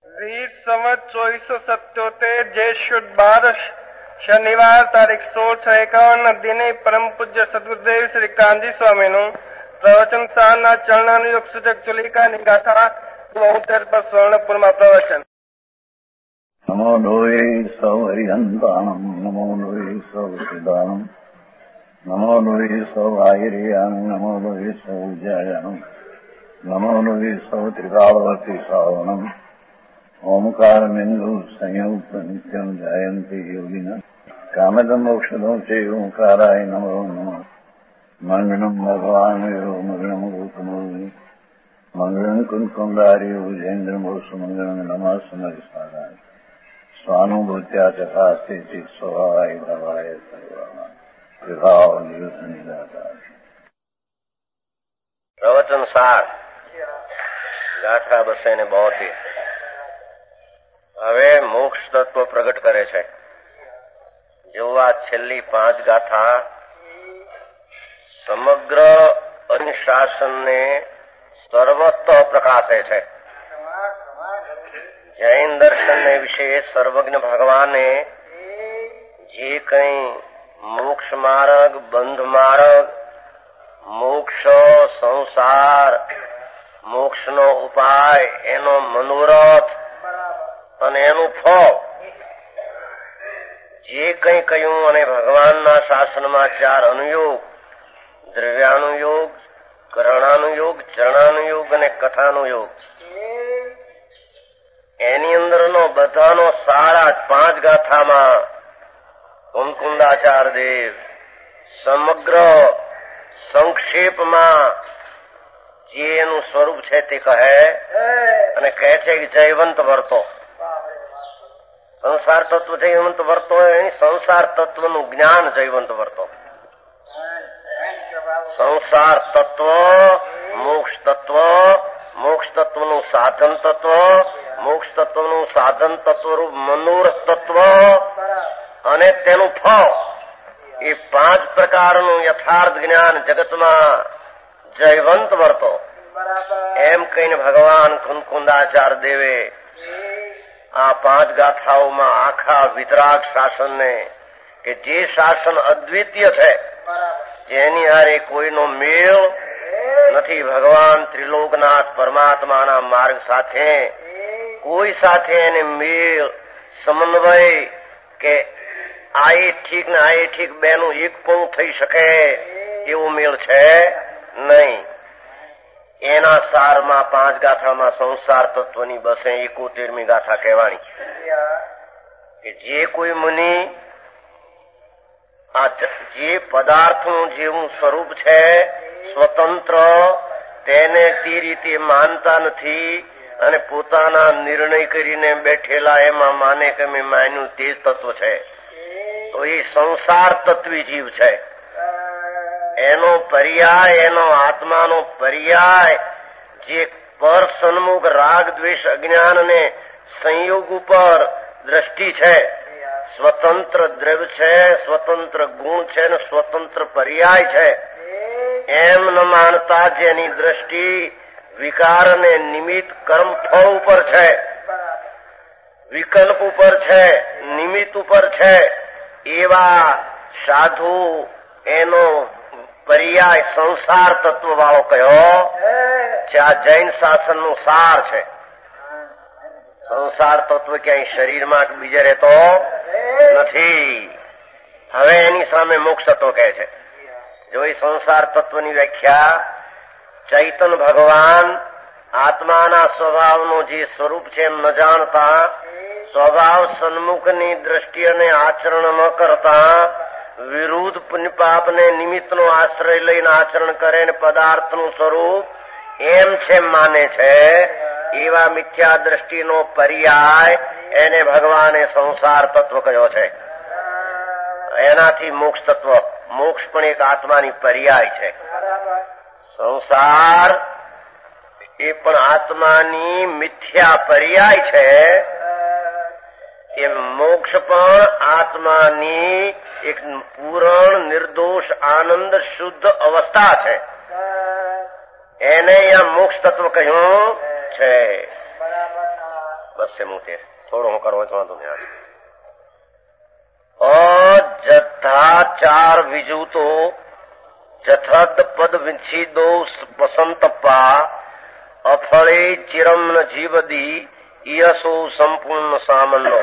વીર સંવત 2477 જે શુદ્ધ 12 શનિવાર તારીખ 16/6/51 દિને પરમ પૂજ્ય સદગુરુદેવ શ્રી કાનજી સ્વામીનું પ્રવચન સારના ચરણાનુયોગ સૂચક ચુલિકાની ગાથા 72 પર સ્વર્ણપુરમાં પ્રવચન. નમો લોહે સૌ હરિહંતાણમ, નમો લોહે સૌ સિદ્ધાણમ, નમો લોહે સૌ આયર્યાણમ, નમો લોહે સૌ જયાણમ, નમો લોહે સૌ ત્રિકાળવતી શ્રાવણમ, ઓમકાર બિંદુ સંયુક્ત નિત્યમ જયંતી યોગિના કામદમ મોક્ષદો છે ઓંકારાય નમો નમઃ. મંગળમ ભગવાન મંગળમ ગૌતમો મંગળમ કુંકુંદારી વિજેન્દ્રમો સુમંગળમ નમઃ સમરિસારાય સ્વાનુભૂત્યા ચકાસ્તે ચિત સ્વભાવાય ભવાય સર્વા વિભાવ નિયુત નિરાકાર. પ્રવચન સાર ગાથા 272. હવે મોક્ષ તત્વ પ્રગટ કરે છે. જો આ છેલ્લી 5 ગાથા સમગ્ર અનુશાસનને સર્વત્ર પ્રકાશે છે. જૈન દર્શનને વિશે સર્વજ્ઞ ભગવાને જે કંઈ મોક્ષ માર્ગ, બંધ માર્ગ, મોક્ષ, સંસાર, મોક્ષનો ઉપાય, એનો મનોરથ અને એનું ફળ જે કંઈ કહ્યું, અને ભગવાનના શાસનમાં 4 અનુયોગ, દ્રવ્યાનુયોગ, કરણાનુયોગ, ચરણાનુયોગ અને કથાનુયોગ, એની અંદરનો બધાનો સાર 5 ગાથામાં કુંકુંદાચાર્ય દેવ સમગ્ર સંક્ષેપમાં જે એનું સ્વરૂપ છે તે કહે અને કહે છે કે જયવંત વર્તો. સંસાર તત્વ જયવંત વર્તો, સંસાર તત્વનું જ્ઞાન જયવંત વર્તો. સંસાર તત્વ, મોક્ષ તત્વ, મોક્ષ તત્વનું સાધન તત્વ, મોક્ષ તત્વનું સાધન તત્વરૂપ મનોરથ તત્વ અને તેનું ફળ, એ 5 પ્રકારનું યથાર્થ જ્ઞાન જગતમાં જયવંત વર્તો. એમ કહીને ભગવાન કુંકુંદાચાર્ય દેવે આ 5 ગાથાઓમાં આખા વિતરાગ શાસનને, કે જે શાસન અદ્વિતીય છે, જેની હારે કોઈનો મેળ નથી, ભગવાન ત્રિલોકનાથ પરમાત્માના માર્ગ સાથે કોઈ સાથે એને મેળ, સમન્વય કે આ એ ઠીક ને આ એ ઠીક બેનું એક પણ થઈ શકે એવો મેળ છે નહીં. એના સારમાં 5 ગાથામાં સંસાર તત્વની 271મી ગાથા કહેવાની કે જે કોઈ મુનિ આ જે પદાર્થનું જેવું સ્વરૂપ છે સ્વતંત્ર, તેને તે રીતે માનતા નથી અને પોતાના નિર્ણય કરીને બેઠેલા એમાં માને કે મેં માન્યું તે તત્વ છે, તો એ સંસાર તત્વી જીવ છે. એનો પર્યાય, એનો આત્માનો પર્યાય જે પર સન્મુખ રાગ, દ્વેષ, અજ્ઞાન અને સંયોગ ઉપર દ્રષ્ટિ છે, સ્વતંત્ર દ્રવ્ય છે, સ્વતંત્ર ગુણ છે અને સ્વતંત્ર પર્યાય છે, એમ ન માનતા જેની દ્રષ્ટિ વિકાર અને નિમિત્ત કર્મ ફળ ઉપર છે, વિકલ્પ ઉપર છે, નિમિત્ત ઉપર છે, એવા સાધુ એનો પર્યાય સંસાર તત્વ વાળો કયો છે. આ જૈન શાસનનું સાર છે. સંસાર તત્વ ક્યાંય શરીરમાં બીજે રહેતો નથી. હવે એની સામે મોક્ષ તત્વ કહે છે. જો એ સંસાર તત્વની વ્યાખ્યા ચૈતન ભગવાન આત્માના સ્વભાવનું જે સ્વરૂપ છે એમ ન જાણતા, સ્વભાવ સન્મુખની દ્રષ્ટિ અને આચરણ ન કરતા, વિરુદ્ધ પુણ્ય પાપને નિમિત્તનો આશ્રય લઈને આચરણ કરે ને પદાર્થનું સ્વરૂપ એમ છે માને છે, એવા મિથ્યા દ્રષ્ટિનો પર્યાય એને ભગવાને સંસાર તત્વ કહ્યો છે. એનાથી મોક્ષ તત્વ, મોક્ષ પણ એક આત્માની પર્યાય છે. સંસાર એ પણ આત્માની મિથ્યા પર્યાય છે, એ મોક્ષ પણ આત્માની એક પૂર્ણ નિર્દોષ આનંદ શુદ્ધ અવસ્થા છે. એને અહીંયા મોક્ષ તત્વ કહ્યું છે. તસ્ય મુતે થોડો હું કરો તો વાંધો નહીં. જથાચાર વિજુતો જથદ પદ વિંછીદો વસંતપા અફળે ચિરમ ન જીવદી યસો સંપૂર્ણ સામનો.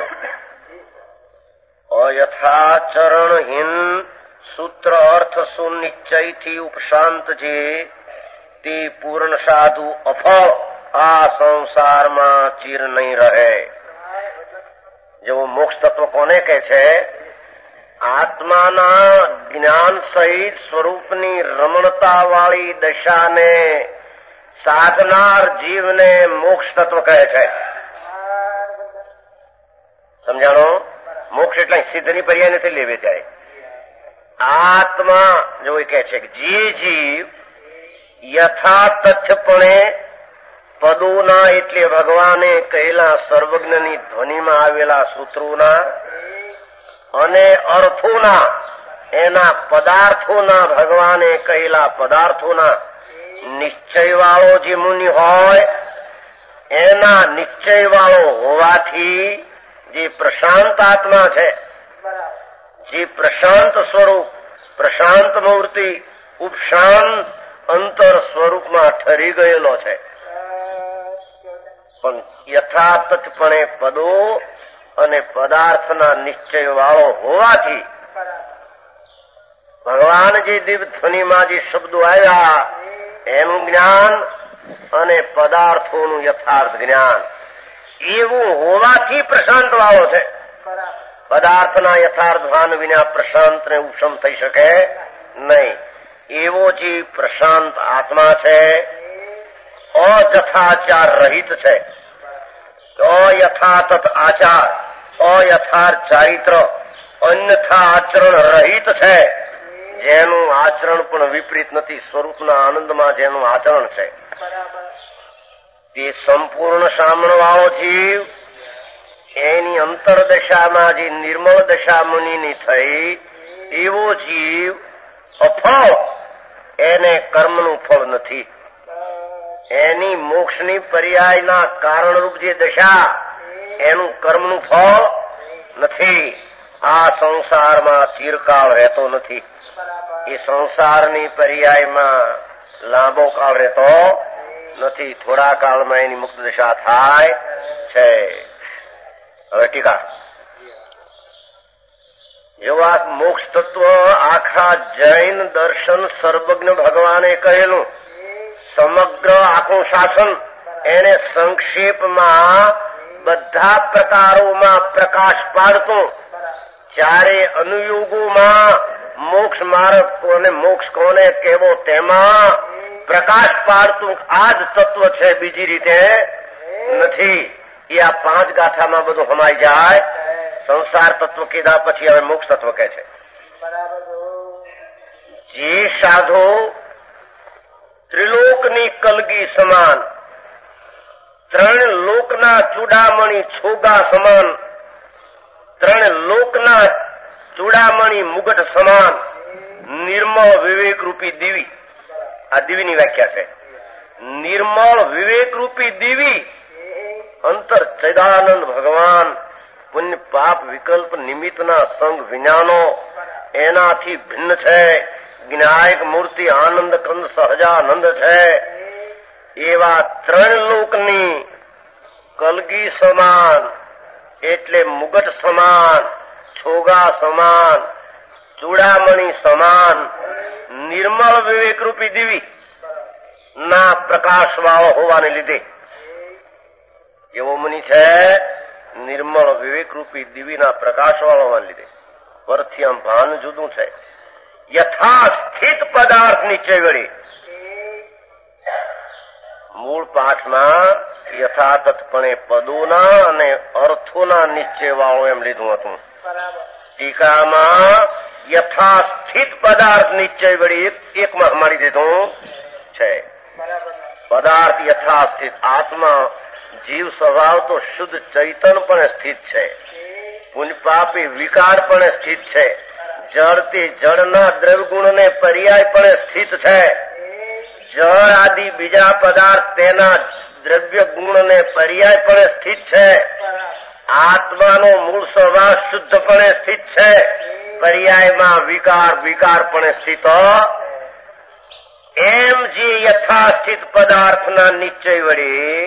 અયથાચરણહીન સૂત્ર અર્થ સુનિશ્ચયથી ઉપશાંત છે તે પૂર્ણ સાધુ અફળ આ સંસારમાં ચિર નહીં રહે. જેવું મોક્ષ તત્વ કોને કહે છે? આત્માના જ્ઞાન સહિત સ્વરૂપની રમણતા વાળી દશાને સાધનાર જીવને મોક્ષ તત્વ કહે છે. સમજાણો? મોક્ષ એટલે સિદ્ધની પર્યાય નથી લેવી જાય. આત્મા જો એ કહે છે કે જે જીવ યથાતથ્યપણે પદોના એટલે ભગવાને કહેલા સર્વજ્ઞની ધ્વનિમાં આવેલા સૂત્રોના અને અર્થોના એના પદાર્થોના ભગવાને કહેલા પદાર્થોના નિશ્ચય વાળો જે મુનિ હોય એના નિશ્ચય વાળો હોવાથી જે પ્રશાંત આત્મા છે, જે પ્રશાંત સ્વરૂપ, પ્રશાંત મૂર્તિ, ઉપશાંત અંતર સ્વરૂપમાં ઠરી ગયેલો છે. પણ યથાતથપણે પદો અને પદાર્થના નિશ્ચય વાળો હોવાથી ભગવાન જે દિવ્ય ધ્વનિમાં જે શબ્દો આવ્યા એનું જ્ઞાન અને પદાર્થોનું યથાર્થ જ્ઞાન એવું હોવાથી પ્રશાંત વાળો છે. પદાર્થના યથાર્થ ભાન વિના પ્રશાંત ને ઉપશમ થઈ શકે નહીં. એવો જે પ્રશાંત આત્મા છે અજથાચાર રહિત છે. અયથાતથ આચાર, અયથાર્થ ચારિત્ર, અન્યથા આચરણ રહિત છે. જેનું આચરણ પણ વિપરીત નથી. સ્વરૂપના આનંદમાં જેનું આચરણ છે તે સંપૂર્ણ સામણ વાળો જીવ એની અંતરદશામાં જે નિર્મળ દશા મુનિની થઈ એવો જીવ અફળ, એને કર્મનું ફળ નથી. એની મોક્ષની પર્યાયના કારણરૂપ જે દશા એનું કર્મનું ફળ નથી. આ સંસારમાં ચિરકાળ રહેતો નથી. એ સંસારની પર્યાયમાં લાંબો કાળ રહેતો નથી. થોડા કાળમાં એની મુક્ત દશા થાય છે. હવે ટીકા. એવા મોક્ષ તત્વ આખા જૈન દર્શન સર્વજ્ઞ ભગવાને કહેલું સમગ્ર આખું શાસન એને સંક્ષેપમાં બધા પ્રકારોમાં પ્રકાશ પાડતું, ચારે અનુયોગોમાં મોક્ષ માર્ગ કોને, મોક્ષ કોને કેવો તેમાં પ્રકાશ પાડતું આ જ તત્વ છે, બીજી રીતે નથી. એ આ 5 ગાથામાં બધું સમાઈ જાય. સંસાર તત્વ કીધા પછી હવે મોક્ષ તત્વ કહે છે. જે સાધુ ત્રિલોકની કલગી સમાન, 3 લોકના ચૂડામણી છોગા સમાન, 3 લોકના ચૂડામણી મુગટ સમાન, નિર્મળ વિવેક રૂપી દીવી. આ દીવીની વ્યાખ્યા છે. નિર્મળ વિવેક રૂપી દીવી અંતર ચૈદાનંદ ભગવાન પુણ્ય પાપ વિકલ્પ નિમિત્તના સંગ વિજ્ઞાનો એનાથી ભિન્ન છે. જ્ઞાયક મૂર્તિ આનંદ કંદ સહજાનંદ છે. એવા 3 લોકની કલગી સમાન એટલે મુગટ સમાન, છોગા સમાન, ચૂડામણી સમાન, નિર્મળ વિવેક રૂપી દીવી ના પ્રકાશ વાળો હોવાને લીધે એવો મુનિ છે. નિર્મળ વિવેક રૂપી દીવીના પ્રકાશ વાળો હોવાને લીધે પરથી આમ ભાન જુદું છે. યથાસ્થિત પદાર્થ નીચે વળી મૂળ પાઠમાં યથાતથપણે પદોના અને અર્થોના નિશ્ચય વાળો એમ લીધું હતું. ટીકામાં યથાસ્થિત પદાર્થ નિશ્ચય વળી એકમાં મારી દીધું છે. પદાર્થ યથાસ્થિત, આત્મા જીવ સ્વભાવ તો શુદ્ધ ચૈતન પણ સ્થિત છે. પુણ્ય પાપી વિકાર પણ સ્થિત છે. જળ તે જળના દ્રવગુણને પર્યાય પણ સ્થિત છે. જળ આદિ બીજા પદાર્થ તેના દ્રવ્ય ગુણને પર્યાયપણે સ્થિત છે. આત્માનો મૂળ સ્વભાવ શુદ્ધપણે સ્થિત છે. પર્યાયમાં વિકારપણે સ્થિત. એમ જે યથાસ્થિત પદાર્થના નિશ્ચય વડે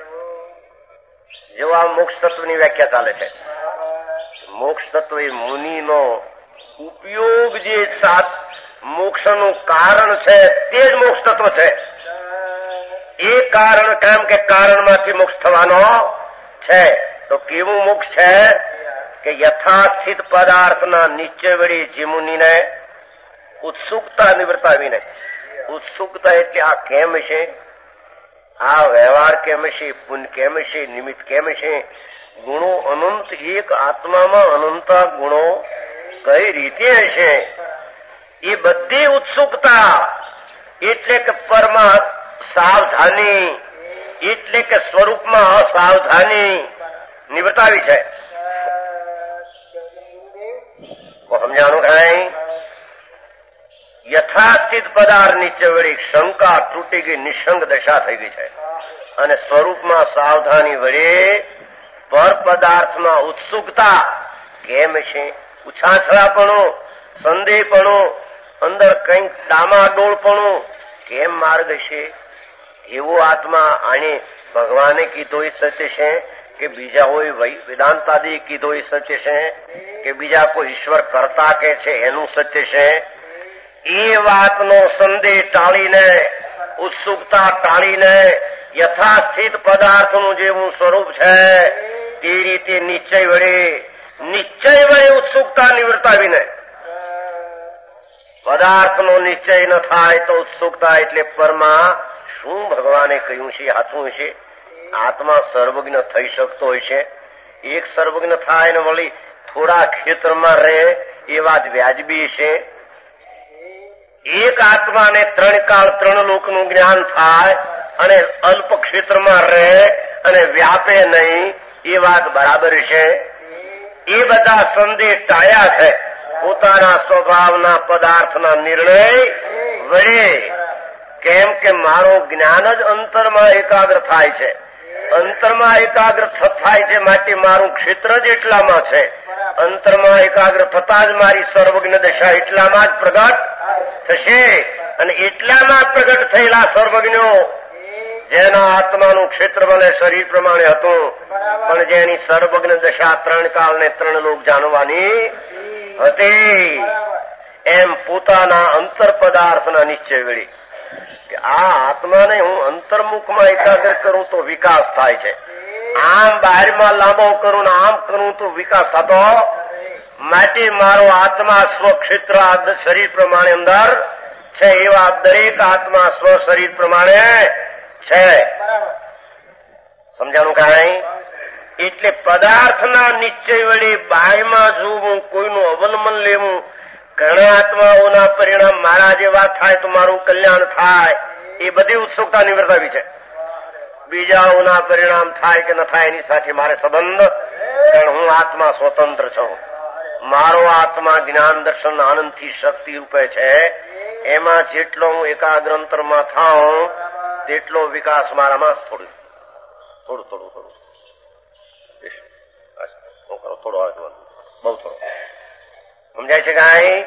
જો આ મોક્ષ તત્વની વ્યાખ્યા ચાલે છે. મોક્ષ તત્વ એ મુનિનો ઉપયોગ જે મોક્ષનું કારણ છે તે જ મોક્ષ તત્વ છે. એ કારણ કેમ કે કારણમાંથી મોક્ષ થવાનો છે. તો કેવું મોક્ષ છે કે યથાસ્થિત પદાર્થના નિશ્ચય વડે જે મુનિને ઉત્સુકતા નિવર્તાવીને, ઉત્સુકતા એટલે આ કેમ છે, આ વ્યવહાર કેમ છે, પુણ્ય કેમ છે, નિમિત્ત કેમ છે, ગુણો અનંત એક આત્મામાં અનંત ગુણો કઈ રીતે હશે, એ બધી ઉત્સુકતા એટલે કે પરમા સાવધાની એટલે કે સ્વરૂપમાં અસાવધાની નિવર્તાવી છે. સમજાણું કઈ? યથાસ્થિત પદાર્થ નીચે વળી શંકા તૂટી ગઈ, નિશંક દશા થઈ ગઈ છે. અને સ્વરૂપમાં સાવધાની વળી પર પદાર્થમાં ઉત્સુકતા કેમ છે, ઉછાછળાપણું, સંદેહપણું, અંદર કંઈક ડામાડોળપણું કેમ માર્ગ છે, એવો આત્મા આને ભગવાને કીધો એ સત્ય છે કે બીજા કોઈ વેદાંતાદી કીધો એ સત્ય છે કે બીજા કોઈ ઈશ્વર કરતા કે છે એનું સત્ય છે. એ વાતનો સંદેહ ટાળીને, ઉત્સુકતા ટાળીને યથાસ્થિત પદાર્થનું જેવું સ્વરૂપ છે તે રીતે નિશ્ચય વડે ઉત્સુકતા નિવર્તાવીને, પદાર્થનો નિશ્ચય ન થાય તો ઉત્સુકતા એટલે પરમાં શું ભગવાને કહ્યું છે હાથું છે. આત્મા સર્વજ્ઞ થઈ શકતો હોય છે. એક સર્વજ્ઞ થાય ને વળી થોડા ક્ષેત્રમાં રહે એ વાત વ્યાજબી છે. એક આત્માને ત્રણ કાળ ત્રણ લોકનું જ્ઞાન થાય અને અલ્પ ક્ષેત્રમાં રહે અને વ્યાપે નહીં એ વાત બરાબર છે. એ બધા સંદેહ ટાળ્યા છે પોતાના સ્વભાવના પદાર્થના નિર્ણય વડે. કેમ કે મારું જ્ઞાન જ અંતરમાં એકાગ્ર થાય છે, અંતરમાં એકાગ્ર થાય છે માટે મારું ક્ષેત્ર જ એટલામાં છે. અંતરમાં એકાગ્ર થતા જ મારી સર્વજ્ઞ દશા એટલામાં જ પ્રગટ થશે. અને એટલામાં પ્રગટ થયેલા સર્વજ્ઞો જેના આત્માનું ક્ષેત્ર ભલે શરીર પ્રમાણે હતું પણ જેની સર્વજ્ઞ દશા ત્રણ કાળ ને ત્રણ લોક જાણવાની હતી, એમ પોતાના અંતર પદાર્થના નિશ્ચય વળી કે આ આત્માને હું અંતર્મુખમાં એકાગ્ર કરું તો વિકાસ થાય છે, આમ બહારમાં લાંબો કરું ને આમ કરું તો વિકાસ થતો માટે મારો આત્મા સ્વક્ષેત્ર શરીર પ્રમાણે અંદર છે. એવા દરેક આત્મા સ્વ શરીર પ્રમાણે છે. સમજાણું કાંઈ? એટલે પદાર્થના નિશ્ચય વડે બાયમાં જોવું, કોઈનું અવલંબન લેવું. ઘણા આત્માઓના પરિણામ મારા જેવા થાય તો મારું કલ્યાણ થાય એ બધી ઉત્સુકતા નિવર્તાવી છે. બીજાઓના પરિણામ થાય કે ન થાય એની સાથે મારે સંબંધ, કારણ હું આત્મા સ્વતંત્ર છું. મારો આત્મા જ્ઞાન દર્શન આનંદથી શક્તિ રૂપે છે. એમાં જેટલો હું એકાગ્રંતરમાં થાઉં તેટલો વિકાસ મારામાં થોડું બહુ થોડો સમજાય છે કાંઈ?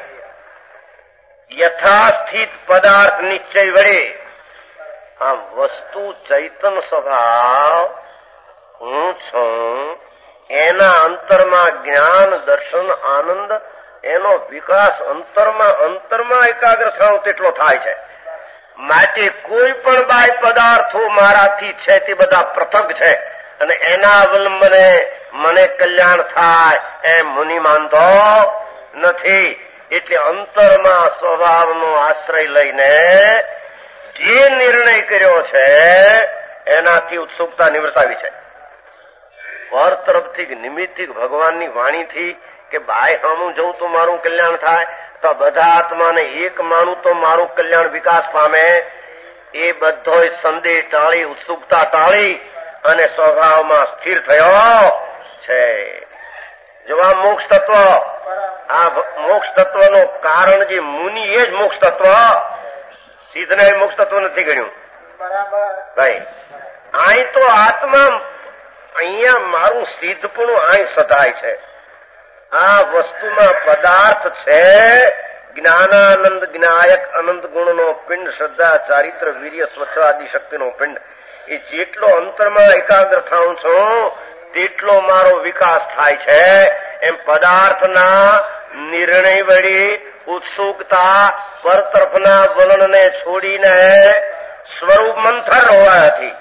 યથાસ્થિત પદાર્થ નિશ્ચય વડે આમ વસ્તુ ચૈતન સ્વભાવ હું છું એના અંતરમાં જ્ઞાન દર્શન આનંદ એનો વિકાસ અંતરમાં એકાગ્ર થાવ તેટલો થાય છે. માટે કોઈ પણ બાહ્ય પદાર્થો મારાથી છે તે બધા પૃથક છે અને એના અવલંબને મને કલ્યાણ થાય એમ મુનિ માનતો નથી. એટલે અંતરમાં સ્વભાવનો આશ્રય લઈને જે નિર્ણય કર્યો છે એનાથી ઉત્સુકતા નિવર્તાવી છે. પર તરફથી નિમિત્તિક ભગવાનની વાણીથી કે બાય હમું જઉં તો મારું કલ્યાણ થાય, તો બધા આત્માને એક માનું તો મારું કલ્યાણ વિકાસ પામે. એ બધો સંદેહ ટાળી, ઉત્સુકતા ટાળી અને સ્વભાવમાં સ્થિર થયો છે. જો આ મોક્ષ તત્વ, આ મોક્ષ તત્વનું કારણ જે મુનિ એ જ મોક્ષ તત્વ, સિદ્ધને મોક્ષ તત્વ નથી ગણ્યું ભાઈ. અહીં તો આત્મા અહીંયા મારું સિદ્ધપણું અહીં સધાય છે. આ વસ્તુમાં પદાર્થ છે જ્ઞાનાનંદ જ્ઞાયક અનંત ગુણનો પિંડ, શ્રદ્ધા, ચારિત્ર, વીર્ય, સ્વચ્છ આદિ શક્તિનો પિંડ. એ જેટલો અંતરમાં એકાગ્ર થાઉં છું તેટલો મારો વિકાસ થાય છે. એમ પદાર્થના નિર્ણય વળી ઉત્સુકતા પરતરફના વલણને છોડીને સ્વરૂપ મંથર હોવાથી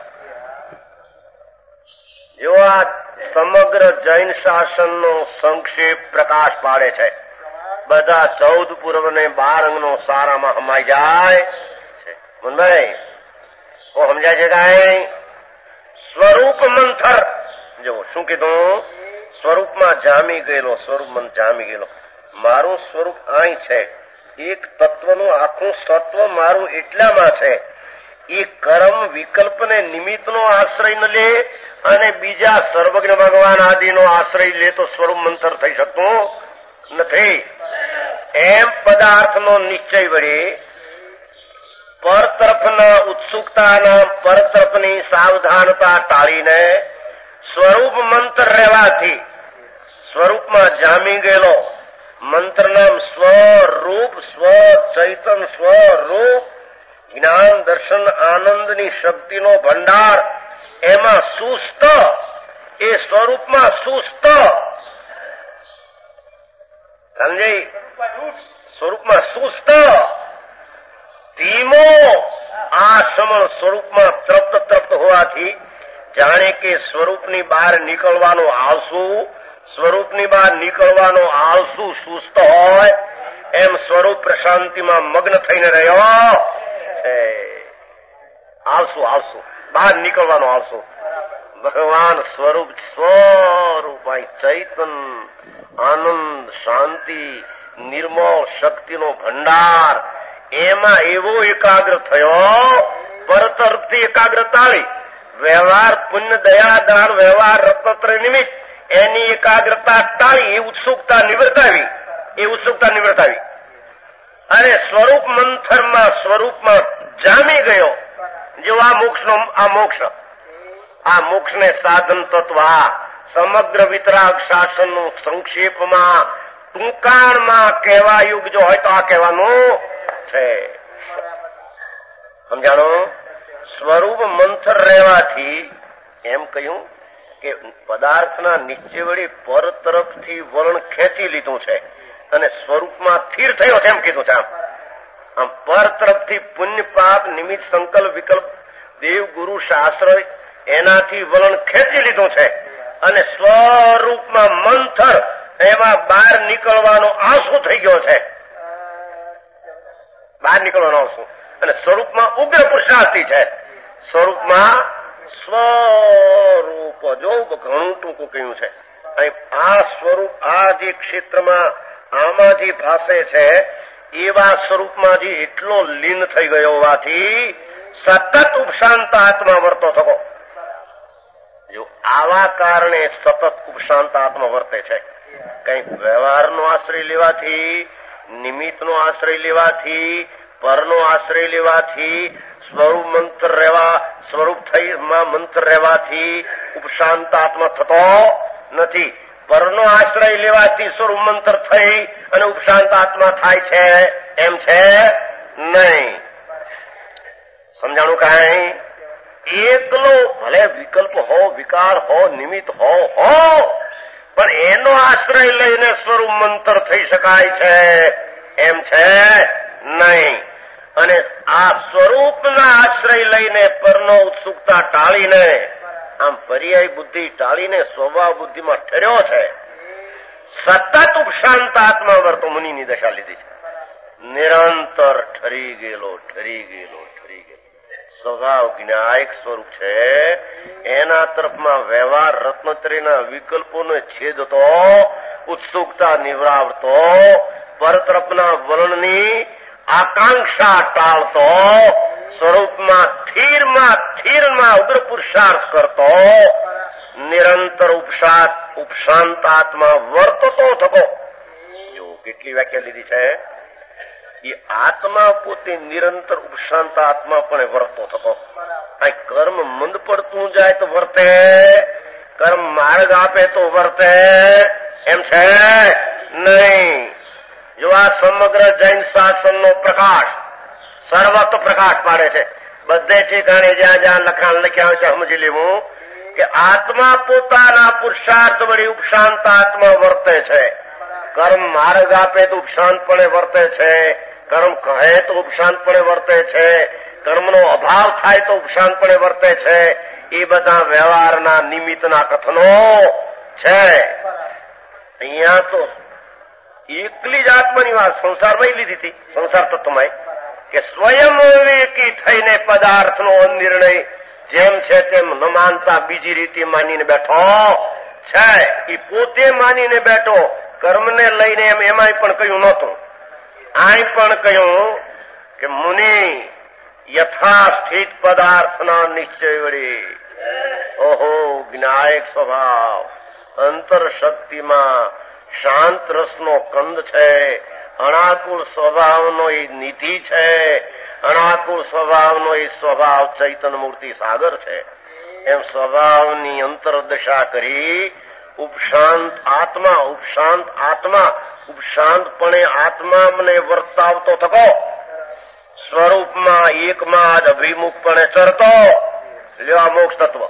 જો આ સમગ્ર જૈન શાસનનો સંક્ષેપ પ્રકાશ પાડે છે. બધા 14 પૂર્વ ને 12 અંગનો સારામાં હમાઈ જાય છે. મનભાઈ ઓ સમજાય છે કાંઈ? સ્વરૂપ મંથર. જો શું કીધું? સ્વરૂપમાં જામી ગયેલો, સ્વરૂપ મંથ જામી ગયેલો. મારું સ્વરૂપ અહીં છે. એક તત્વનું આખું સત્વ મારું એટલામાં છે. એ કર્મ વિકલ્પ ને નિમિત્તનો આશ્રય ન લે અને બીજા સર્વજ્ઞ ભગવાન આદિનો આશ્રય લે તો સ્વરૂપ મંથર થઈ શકતું નથી. એમ પદાર્થનો નિશ્ચય વળી પરતરફના ઉત્સુકતાના પરતરફની સાવધાનતા ટાળીને સ્વરૂપ મંત્ર રહેવાથી સ્વરૂપમાં જામી ગયેલો મંત્ર નામ સ્વરૂપ, સ્વ ચૈતન, સ્વરૂપ જ્ઞાન દર્શન આનંદની શક્તિનો ભંડાર એમાં સુસ્ત, એ સ્વરૂપમાં સુસ્ત સમજાય? સ્વરૂપમાં સુસ્ત ધીમો આ સમણ સ્વરૂપમાં તૃપ્ત હોવાથી જાણે કે સ્વરૂપની બહાર નીકળવાનો આળસુ, સ્વરૂપની બહાર નીકળવાનો આળસુ સુસ્ત હોય એમ સ્વરૂપ પ્રશાંતિમાં મગ્ન થઈને રહ્યો છે. આળસુ બહાર નીકળવાનો આળસુ. ભગવાન સ્વરૂપ ચૈતન, આનંદ, શાંતિ, નિર્મળ શક્તિનો ભંડાર એમાં એવો એકાગ્ર થયો. પરતરફથી એકાગ્ર તાળી વ્યવહાર, પુણ્ય, દયા, દાન, વ્યવહાર, રત્નત્રય નિમિત્ત એની એકાગ્રતા ટાળી એ ઉત્સુકતા નિવર્તાવી અને સ્વરૂપ મંથરમાં સ્વરૂપમાં જામી ગયો. જો આ મોક્ષને સાધન તત્વ સમગ્ર વિતરાગ શાસનનું સંક્ષેપમાં ટૂંકાણમાં કહેવાયું જો હોય તો આ કહેવાનું છે. સમજાણો? સ્વરૂપ મંથર રહેવાથી એમ કહ્યું કે પદાર્થના નિશ્ચય વળી પર તરફથી વલણ ખેંચી લીધું છે અને સ્વરૂપમાં સ્થિર થયો છે એમ કીધું છે. આમ પર તરફથી પુણ્ય, પાપ, નિમિત્ત, સંકલ્પ, વિકલ્પ, દેવ, ગુરુ, શાસ્ત્ર એનાથી વલણ ખેંચી લીધું છે અને સ્વરૂપમાં મંથર એમાં બહાર નીકળવાનો આંસુ થઈ ગયો છે. બહાર નીકળવાનો આંસુ અને સ્વરૂપમાં ઉગ્ર પુરુષાર્થી છે. સ્વરૂપમાં સ્વરૂપ જો ઘણું ટૂંકું કહ્યું છે. આ સ્વરૂપ આ જે ક્ષેત્રમાં આમાં જે ભાષે છે એવા સ્વરૂપમાં જે એટલો લીન થઈ ગયો હોવાથી સતત ઉપશાંત આત્મા વર્તો થકો. જો આવા કારણે સતત ઉપશાંત આત્મા વર્તે છે. કઈ વ્યવહારનો આશ્રય લેવાથી, નિમિત્તનો આશ્રય લેવાથી, પરનો આશ્રય લેવાથી, સ્વરૂપ મંત્ર રહેવા, સ્વરૂપ થઈ મંત્ર રહેવાથી ઉપશાંત આત્મા થતો નથી. પરનો આશ્રય લેવાથી સ્વરૂપ મંત્ર થઈ અને ઉપશાંત આત્મા થાય છે એમ છે નહીં. સમજાણું કાંઈ? એકલો ભલે વિકલ્પ હો, વિકાર હો, નિમિત્ત હો પણ એનો આશ્રય લઈને સ્વરૂપ મંત્ર થઈ શકાય છે એમ છે નહીં. અને આ સ્વરૂપના આશ્રય લઈને પરનો ઉત્સુકતા ટાળીને આમ પર્યાય બુદ્ધિ ટાળીને સ્વભાવ બુદ્ધિમાં ઠર્યો છે. સતત ઉપશાંત આત્મા વર્તો મુનિની દશા લીધી છે. નિરંતર ઠરી ગયેલો સ્વભાવ જ્ઞાયક સ્વરૂપ છે. એના તરફમાં વ્યવહાર રત્નત્રયના વિકલ્પોને છેદતો, ઉત્સુકતા નિવરાવતો, પર તરફના વલણની આકાંક્ષા ટાળતો, સ્વરૂપમાં સ્થિરમાં ઉગ્ર પુરુષાર્થ કરતો, નિરંતર ઉપશાંત આત્મા વર્તતો થકો. જો કેટલી વ્યાખ્યા લીધી છે. એ આત્મા પોતે નિરંતર ઉપશાંત આત્મા પણ વર્તો થતો. આ કર્મ મંદ પડતું જાય તો વર્તે, કર્મ માર્ગ આપે તો વર્તે, એમ છે નહીં. જો આ સમગ્ર જૈન શાસનનો પ્રકાશ સર્વત્ર પ્રકાશ પાડે છે. બધે ઠેકાણે જ્યાં જ્યાં લખાણ લખ્યા હોય છે સમજી લેવું કે આત્મા પોતાના પુરુષાર્થ વળી ઉપશાંત આત્મા વર્તે છે. કર્મ માર્ગ આપે તો ઉપશાંતપણે વર્તે છે, કર્મ કહે તો ઉપશાંતપણે વર્તે છે, કર્મનો અભાવ થાય તો ઉપશાંતપણે વર્તે છે. એ બધા વ્યવહારના નિમિત્તના કથનો છે. અહીંયા તો એકલી જ આત્માની વાત સંસારમાં લીધી હતી, સંસાર તત્વમાં કે સ્વયં વિવેકી થઈને પદાર્થનો નિર્ણય જેમ છે તેમ ન માનતા બીજી રીતે માનીને બેઠો છે. એ પોતે માનીને બેઠો, કર્મને લઈને એમાંય પણ કહ્યું નહોતું. આય પણ કહ્યું કે મુનિ યથાસ્થિત પદાર્થના નિશ્ચય વળી ઓહો જ્ઞાયક સ્વભાવ અંતર શક્તિમાં શાંત રસનો કંદ છે. અનાકુળ સ્વભાવનો એ નિધિ છે, અનાકુળ સ્વભાવનો એ સ્વભાવ ચૈતન્ય મૂર્તિ સાગર છે. એમ સ્વભાવની અંતરદશા કરી ઉપશાંત આત્મા ઉપશાંતપણે આત્મા મને વર્તાવતો થકો, સ્વરૂપમાં એકમાં જ અભિમુખપણે ચરતો. લેવા મોક્ષ તત્વ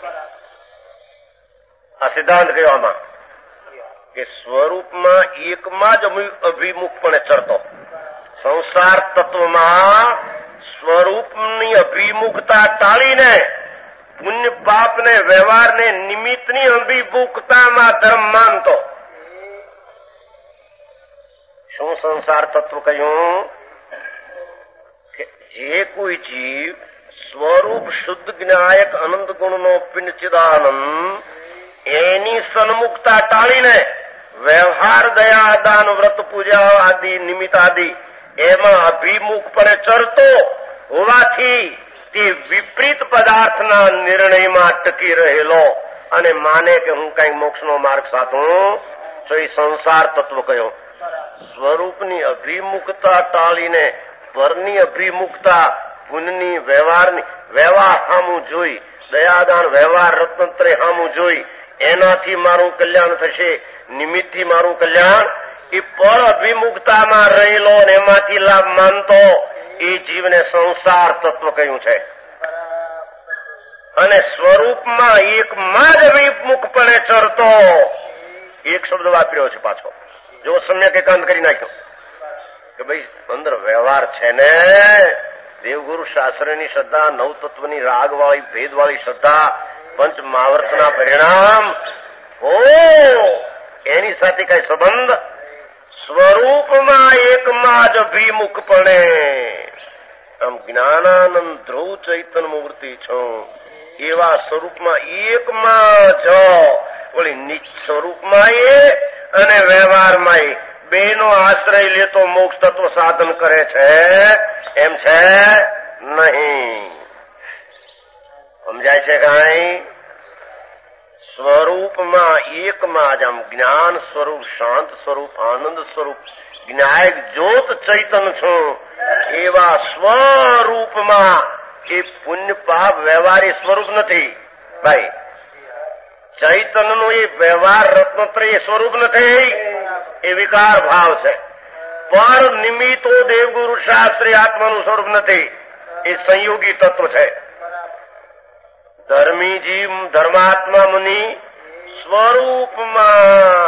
આ સિદ્ધાંત કહેવામાં કે સ્વરૂપમાં એકમાં જ અભિમુખપણે ચરતો. સંસાર તત્વમાં સ્વરૂપની અભિમુખતા ટાળીને પુણ્ય પાપને વ્યવહારને નિમિત્તની અભિમુખતામાં ધર્મ માનતો. શું સંસાર તત્વ કહ્યું કે જે કોઈ જીવ સ્વરૂપ શુદ્ધ જ્ઞાયક અનંત ગુણનો પિંડ ચિદાનંદ એની સન્મુખતા ટાળીને વ્યવહાર દયા દાન વ્રત પૂજા આદિ નિમિત્ત આદિ એમાં અભિમુખપણે ચરતો હોવાથી તે વિપરીત પદાર્થના નિર્ણયમાં ટકી રહેલો અને માને કે હું કઈ મોક્ષનો માર્ગ સાધું તો એ સંસાર તત્વ કયો. સ્વરૂપની અભિમુખતા ટાળીને પરની અભિમુખતા પુણ્યની વ્યવહારની વ્યવહાર સામું જોઈ, દયાદાન વ્યવહાર રત્નત્રય સામું જોઈ એનાથી મારું કલ્યાણ થશે, નિમિત્તથી મારું કલ્યાણ, એ પર અભિમુખતામાં રહેલો અને એમાંથી લાભ માનતો એ જીવને સંસાર તત્વ કહ્યું છે. અને સ્વરૂપમાં એકમાં જ અભિમુખપણે ચરતો એક શબ્દ વાપર્યો છે પાછો. જો સમ્યક એકાંત કરી નાખ્યો કે ભાઈ અંદર વ્યવહાર છે ને, દેવગુરુ શાસ્ત્રની શ્રદ્ધા, નવતત્વની રાગવાળી ભેદવાળી શ્રદ્ધા, પંચ મહાવર્તના પરિણામ એની સાથે કઈ સંબંધ? સ્વરૂપમાં એકમાં જ અભિમુખપણે આમ જ્ઞાનાનંદ ધ્રુવ ચૈતન્ય મૂર્તિ છું એવા સ્વરૂપમાં એકમાં જ ઓલી નીચ સ્વરૂપમાં એ અને વ્યવહારમાં એ બેનો આશ્રય લેતો મોક્ષ તત્વ સાધન કરે છે, એમ છે નહીં. સમજાય છે કઈ? સ્વરૂપમાં એકમાં જ આમ જ્ઞાન સ્વરૂપ, શાંત સ્વરૂપ, આનંદ સ્વરૂપ, જ્ઞાયક જ્યોત ચૈતન્ય છું એવા સ્વરૂપમાં એ પુણ્ય પાપ વ્યવહારી સ્વરૂપ નથી ભાઈ. ચૈતન્યનું એ વ્યવહાર રત્નત્રય સ્વરૂપ નથી, એ વિકાર ભાવ છે. પર નિમિત્તો દેવગુરુ શાસ્ત્રી આત્માનું સ્વરૂપ નથી, એ સંયોગી તત્વ છે. ધર્મી જીવ ધર્માત્મા મુનિ સ્વરૂપમાં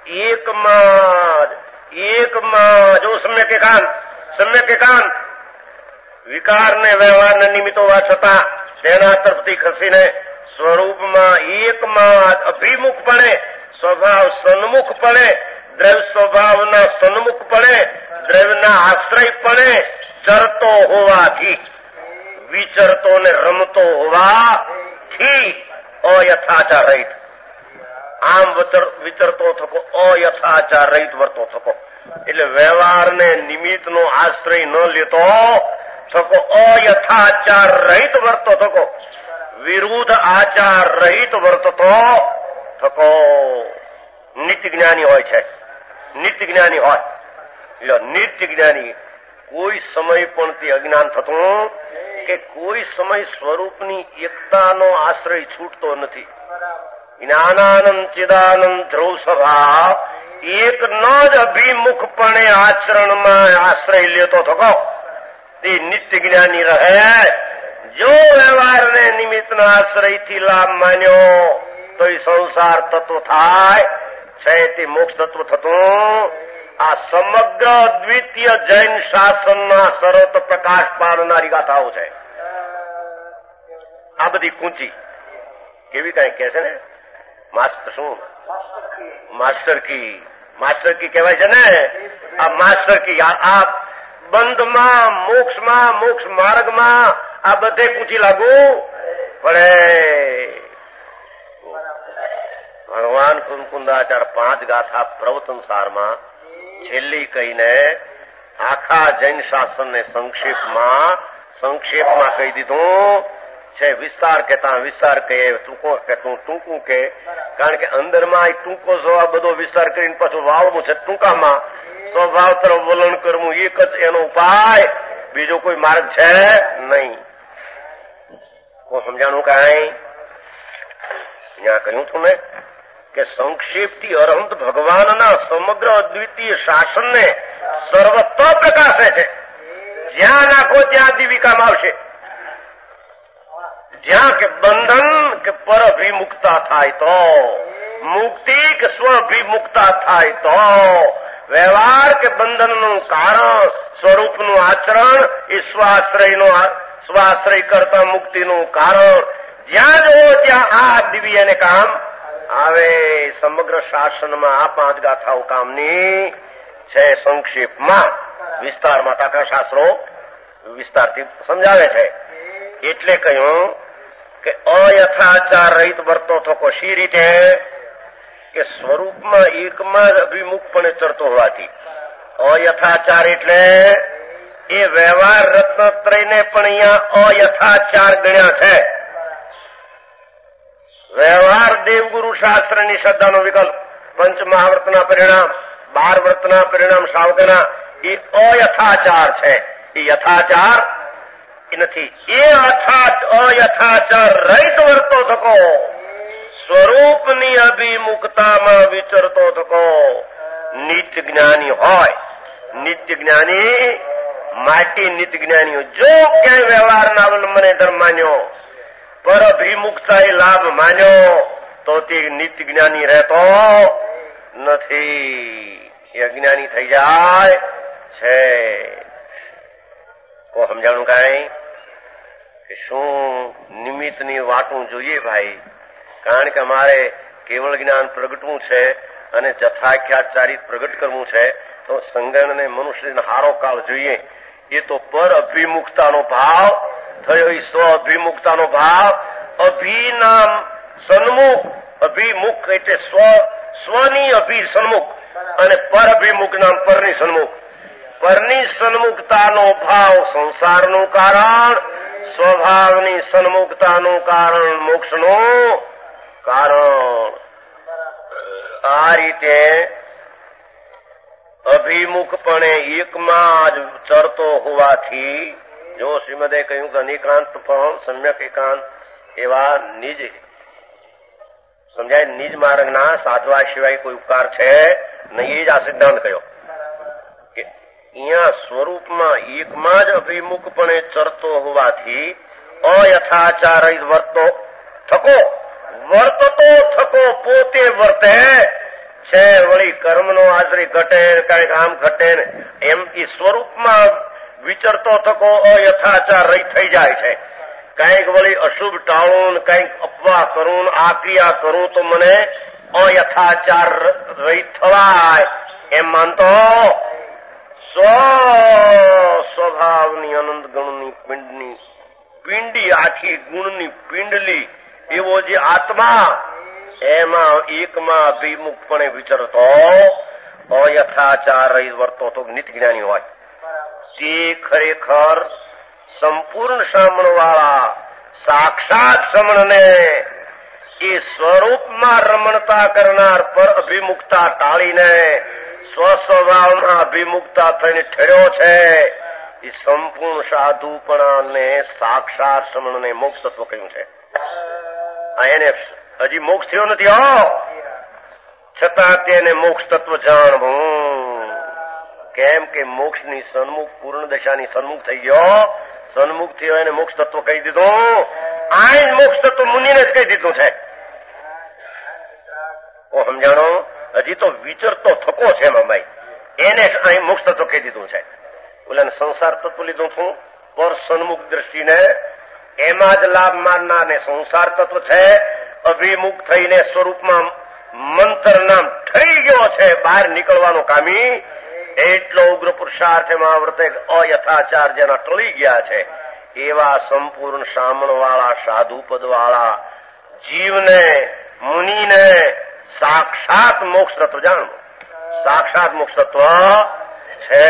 એકમાં જો સમ્યક એકાંત વિકારને વ્યવહારને નિમિત્તો હોવા છતાં તેના તરફથી ખસીને સ્વરૂપમાં એકમાં અભિમુખપણે સ્વભાવ સન્મુખપણે દ્રવ્ય સ્વભાવના સન્મુખપણે દ્રવ્યના આશ્રયપણે ચરતો હોવાથી, વિચરતો ને રમતો હોવાથી અયથાચાર રહિત, આમ વિચરતો થકો અયથાચાર રહિત વર્તો થકો. એટલે વ્યવહારને નિમિત્તનો આશ્રય ન લેતો થકો, અયથાચાર રહિત વર્તો થકો, વિરુદ્ધ આચાર રહિત વર્તતો થકો. નિત્ય જ્ઞાની હોય છે, નિત્ય જ્ઞાની હોય એટલે નિત્ય જ્ઞાની કોઈ સમય પણ તે અજ્ઞાન થતું કે કોઈ સમય સ્વરૂપની એકતાનો આશ્રય છૂટતો નથી. જ્ઞાનાનંદ ચિદાનંદ ધ્રુવ સભા એક ન જ અભિમુખપણે આચરણમાં આશ્રય લેતો થકો તે નિત્ય જ્ઞાની રહે. જો વ્યવહારને નિમિત્તના આશ્રયથી લાભ માન્યો તો એ સંસાર તત્વ થાય છે તે મોક્ષ તત્વ થતું. આ સમગ્ર દ્વિતીય જૈન શાસનના સર્વત પ્રકાશ પાડનારી ગાથાઓ છે. આ બધી કુંચી કેવી કઈ કે છે ને માસ્ટર શું માસ્ટર કી કહેવાય છે ને. આ માસ્ટર કી આ બંધમાં મોક્ષમાં મોક્ષ માર્ગમાં આ બધે કુંચી લાગુ પડે. ભગવાન કુંકુંદાચાર્ય 5 ગાથા પ્રવચન સારમાં છેલ્લી કહીને આખા જૈન શાસનને સંક્ષેપમાં કહી દીધું છે. વિસ્તાર કહેતા વિસ્તાર કહે, ટૂંકો કહેતું ટૂંકું કહે. કારણ કે અંદરમાં ટૂંકો સ્વભાવ બધો વિસ્તાર કરીને પાછું વાવવું છે ટૂંકામાં. સ્વભાવ તરફ વલણ કરવું એક જ એનો ઉપાય, બીજો કોઈ માર્ગ છે નહીં. કોઈ સમજાણું કઈ? ત્યાં કહ્યું તું ને કે સંક્ષેપથી અરહંત ભગવાનના સમગ્ર અદ્વિતીય શાસનને સર્વત્ર પ્રકાશે છે. જ્યાં નાખો ત્યાં દિવિકામાં આવશે. જ્યાં કે બંધન કે પરભિમુક્તા થાય તો, મુક્તિ કે સ્વભિમુક્તા થાય તો, વ્યવહાર કે બંધનનું કારણ સ્વરૂપનું આચરણ એ સ્વાશ્રય કરતા મુક્તિનું કારણ. જ્યાં જો ત્યાં આ દિવ્યને કામ આવે. સમગ્ર શાસનમાં આ 5 ગાથાઓ કામની છે. સંક્ષેપમાં વિસ્તારમાં તાકા શાસ્ત્રો વિસ્તારથી સમજાવે છે. એટલે કહ્યું કે અયથાચાર રહિત વર્તો થકો. શી રીતે? કે સ્વરૂપમાં એકમાં જ અભિમુખપણે ચરતો હોવાથી. અયથાચાર એટલે એ વ્યવહાર રત્નત્રયને પણ અહીંયા અયથાચાર ગણ્યા છે. વ્યવહાર દેવગુરુ શાસ્ત્રની શ્રદ્ધાનો વિકલ્પ, પંચ મહાવ્રતના પરિણામ, 12 વ્રતના પરિણામ સાવકના એ અયથાચાર છે. એ યથાચાર નથી. એ અયથાચાર રહિત વર્તો થકો. સ્વરૂપની અભિમુખતામાં વિચરતો થકો. નિત્ય જ્ઞાની હોય. નિત્ય જ્ઞાની માટે નિત્ય જ્ઞાનીઓ જો ક્યાંય વ્યવહારના અવલંબને ધર્મ માન્યો, પર અભિમુખતા એ લાભ માન્યો તો તે નિત્ય જ્ઞાની રહેતો નથી. એ અજ્ઞાની થઈ જાય છે. કો સમજાણું કઈ? કે શું નિમિત્તની વાટું જોઈએ ભાઈ. કારણ કે અમારે કેવળ જ્ઞાન પ્રગટવું છે અને જથાખ્યાત ચારિત પ્રગટ કરવું છે તો સંગણને મનુષ્યને હારો કાળ જોઈએ. એ તો પર અભિમુખતાનો ભાવ થયો. એ સ્વ અભિમુખતાનો ભાવ. અભિનામ સન્મુખ, અભિમુખ એટલે સ્વની અભિસન્મુખ અને પર અભિમુખ નામ પરની સન્મુખ. પરની સન્મુખતાનો ભાવ સંસારનું કારણ, સ્વભાવની સન્મુખતાનું કારણ મોક્ષનું કારણ. આ રીતે અભિમુખપણે એકમાં જ ચરતો હોવાથી જો શ્રીમદે કહ્યું કે અનિકાંત પણ સમ્યક એકાંત એવા નિજ સમજાય નિજ માર્ગના સાધવા સિવાય કોઈ ઉપકાર છે નહીં. એ જ આ સિદ્ધાંત કયો કે અહીંયા સ્વરૂપમાં એકમાં જ અભિમુખપણે ચરતો હોવાથી અયથાચાર વર્તો થકો. વર્તતો થકો પોતે વર્તે છે. વળી કર્મનો આશ્રય ઘટે, કઈક આમ ઘટે ને એમ એ સ્વરૂપમાં વિચરતો થકો અયથાચાર રહી થઈ જાય છે. કઈક વળી અશુભ ટાળું, કઈક અપવાહ કરું, આ ક્રિયા કરું તો મને અયથાચાર રહી થવાય એમ માનતો સ્વભાવની અનંત ગુણની પિંડી આખી ગુણની પિંડલી એવો જે આત્મા એમાં એકમાં અભિમુખપણે વિચરતો અયથાચાર રહી વર્તો તો નિત્ય જ્ઞાની હોય. તે ખરેખર સંપૂર્ણ શ્રમણ વાળા સાક્ષાત શ્રમણને એ સ્વરૂપમાં રમણતા કરનાર પર અભિમુખતા ટાળીને સ્વસ્વભાવમાં અભિમુખતા થઈને ઠર્યો છે. એ સંપૂર્ણ સાધુપણાને સાક્ષાત શ્રમણને મોક્ષ તત્વ કહ્યું છે. એને હજી મોક્ષ થયો નથી હો, છતાં તેને મોક્ષ તત્વ જાણવું. કેમ કે મોક્ષની સન્મુખ, પૂર્ણ દશાની સન્મુખ થઈ ગયો, સન્મુખ થયો એને મોક્ષ તત્વ કહી દીધું. આ મોક્ષ તત્વ મુનિને જ કહી દીધું છે. ઓ સમજાણો, હજી તો વિચરતો થકો છે એમાં ભાઈ, એને અહીં મોક્ષ તત્વ કહી દીધું છે. ઓલાને સંસાર તત્વ લીધું છું પર સન્મુખ દ્રષ્ટિને, એમાં જ લાભ માનનારને સંસાર તત્વ છે. અભિમુખ થઈને સ્વરૂપમાં મંત્ર નામ થઈ ગયો છે, બહાર નીકળવાનો કામી. એટલો ઉગ્ર પુરુષાર્થ એમાં વર્તે, અયથાચાર જેના ટળી ગયા છે એવા સંપૂર્ણ શામણ વાળા, સાધુ પદ વાળા જીવને, મુનિને સાક્ષાત મોક્ષ તત્વ જાણવું. સાક્ષાત મોક્ષ તત્વ છે.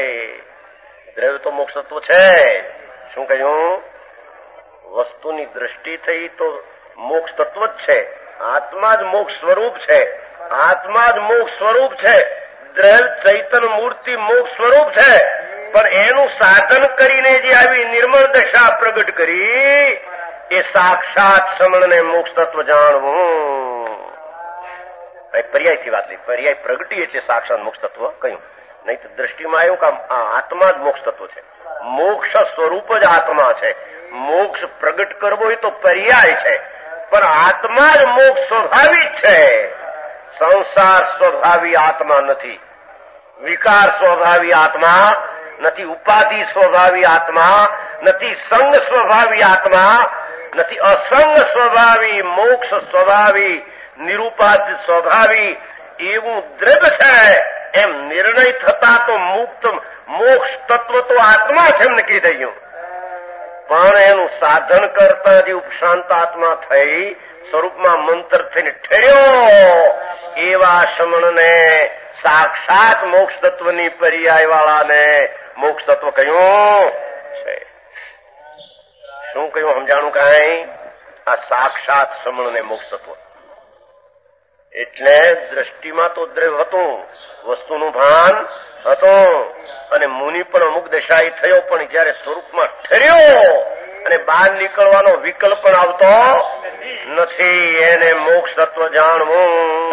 દ્રવ્ય તો મોક્ષ તત્વ છે. શું કહ્યું? વસ્તુની દ્રષ્ટિ થઈ તો મોક્ષ તત્વ જ છે. આત્મા જ મોક્ષ સ્વરૂપ છે. આત્મા જ મોક્ષ સ્વરૂપ છે. દ્રવ્ય ચૈતન મૂર્તિ મોક્ષ સ્વરૂપ છે. પણ એનું સાધન કરીને જે આવી નિર્મળ દશા પ્રગટ કરી એ સાક્ષાત શ્રમણને મોક્ષ તત્વ જાણવું. પર્યાયથી વાત થઈ. પર્યાય પ્રગટી એટલે સાક્ષાત મોક્ષ તત્વ કહ્યું. નહીં તો દ્રષ્ટિમાં આવ્યું કે આત્મા જ મોક્ષ તત્વ છે. મોક્ષ સ્વરૂપ જ આત્મા છે. મોક્ષ પ્રગટ કરવો એ તો પર્યાય છે, પણ આત્મા જ મોક્ષ સ્વભાવિક છે. સંસાર સ્વભાવી આત્મા નથી, વિકાર સ્વભાવી આત્મા નથી, ઉપાધિ સ્વભાવી આત્મા નથી, સંગ સ્વભાવી આત્મા નથી, અસંગ સ્વભાવી, મોક્ષ સ્વભાવી, નિરૂપાધિ સ્વભાવી એવું દ્રવ્ય છે. એમ નિર્ણય થતા તો મુક્ત મોક્ષ તત્વ તો આત્મા છે એમ નક્કી થઈ ગયું. પણ એનું સાધન કરતા જે ઉપશાંત આત્મા થઈ સ્વરૂપમાં મંત્ર થઈને ઠર્યો એવા શ્રમણને સાક્ષાત મોક્ષ તત્વની પર્યાય વાળાને મોક્ષ તત્વ કહ્યું છે. શું કહ્યું સમજાણું કાંઈ? આ સાક્ષાત શ્રમણને મોક્ષ તત્વ. એટલે દ્રષ્ટિમાં તો દ્રવ્ય હતું, વસ્તુનું ભાન હતું, અને મુનિ પણ અમુક દશાએ થયો, પણ જયારે સ્વરૂપમાં ઠર્યો અને બહાર નીકળવાનો વિકલ્પ પણ આવતો નથી. એને મોક્ષ તત્વ જાણવું.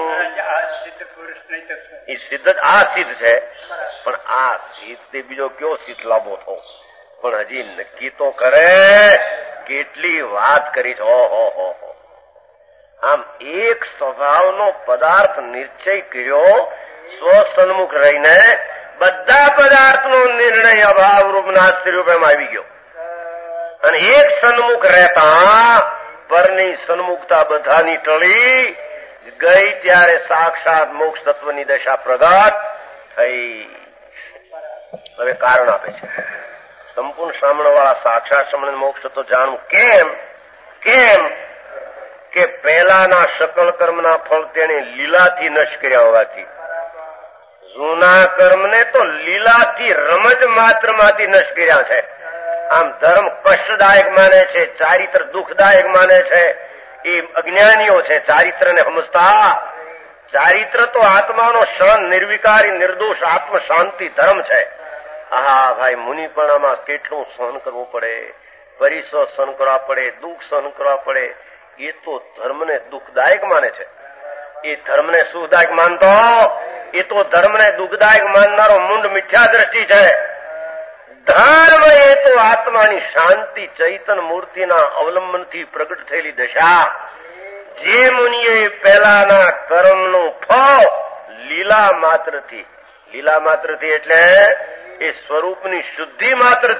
એ સિદ્ધ આ સિદ્ધ છે, પણ આ સિદ્ધ બીજો કયો સિદ્ધ લાભો થયો? પણ હજી નક્કી તો કરે. કેટલી વાત કરી છે. ઓહો. આમ એક સ્વભાવનો પદાર્થ નિશ્ચય કર્યો, સ્વસન્મુખ રહીને બધા પદાર્થનો નિર્ણય અભાવ રૂપ નાસ્તિ રૂપ એમ આવી ગયો. અને એક સન્મુખ રહેતા પરની સન્મુખતા બધાની ટળી ગઈ. ત્યારે સાક્ષાત મોક્ષ તત્વની દશા પ્રગટ થઈ. હવે કારણ આપે છે. સંપૂર્ણ શ્રામણ વાળા સાક્ષાત શ્રમણ મોક્ષ તત્વ જાણવું. કેમ કે પહેલાના સકલ કર્મના ફળ તેને લીલાથી નષ્ટ કર્યા હોવાથી, જૂના કર્મને તો લીલાથી રમજ માત્રમાંથી નષ્ટ કર્યા છે. આમ ધર્મ કષ્ટદાયક માને છે, ચારિત્ર દુઃખદાયક માને છે, એ અજ્ઞાનીઓ છે. ચારિત્રને સમજતા, ચારિત્ર તો આત્માનો શાંત, નિર્વિકારી, નિર્દોષ આત્મ શાંતિ ધર્મ છે. હા ભાઈ, મુનિપણામાં કેટલું સહન કરવું પડે, પરિસો સહન કરવા પડે, દુઃખ સહન કરવા પડે. એ તો ધર્મને દુઃખદાયક માને છે. એ ધર્મને સુખદાયક માનતો, એ તો ધર્મને દુઃખદાયક માનનારો મૂંડ મિથ્યા દ્રષ્ટિ છે. ધર્મ એ તો આત્માની શાંતિ, ચૈતન મૂર્તિના અવલંબનથી પ્રગટ થયેલી દશા. જે મુનિએ પહેલાના કર્મનું ફળ લીલા માત્રથી એટલે એ સ્વરૂપની શુદ્ધિ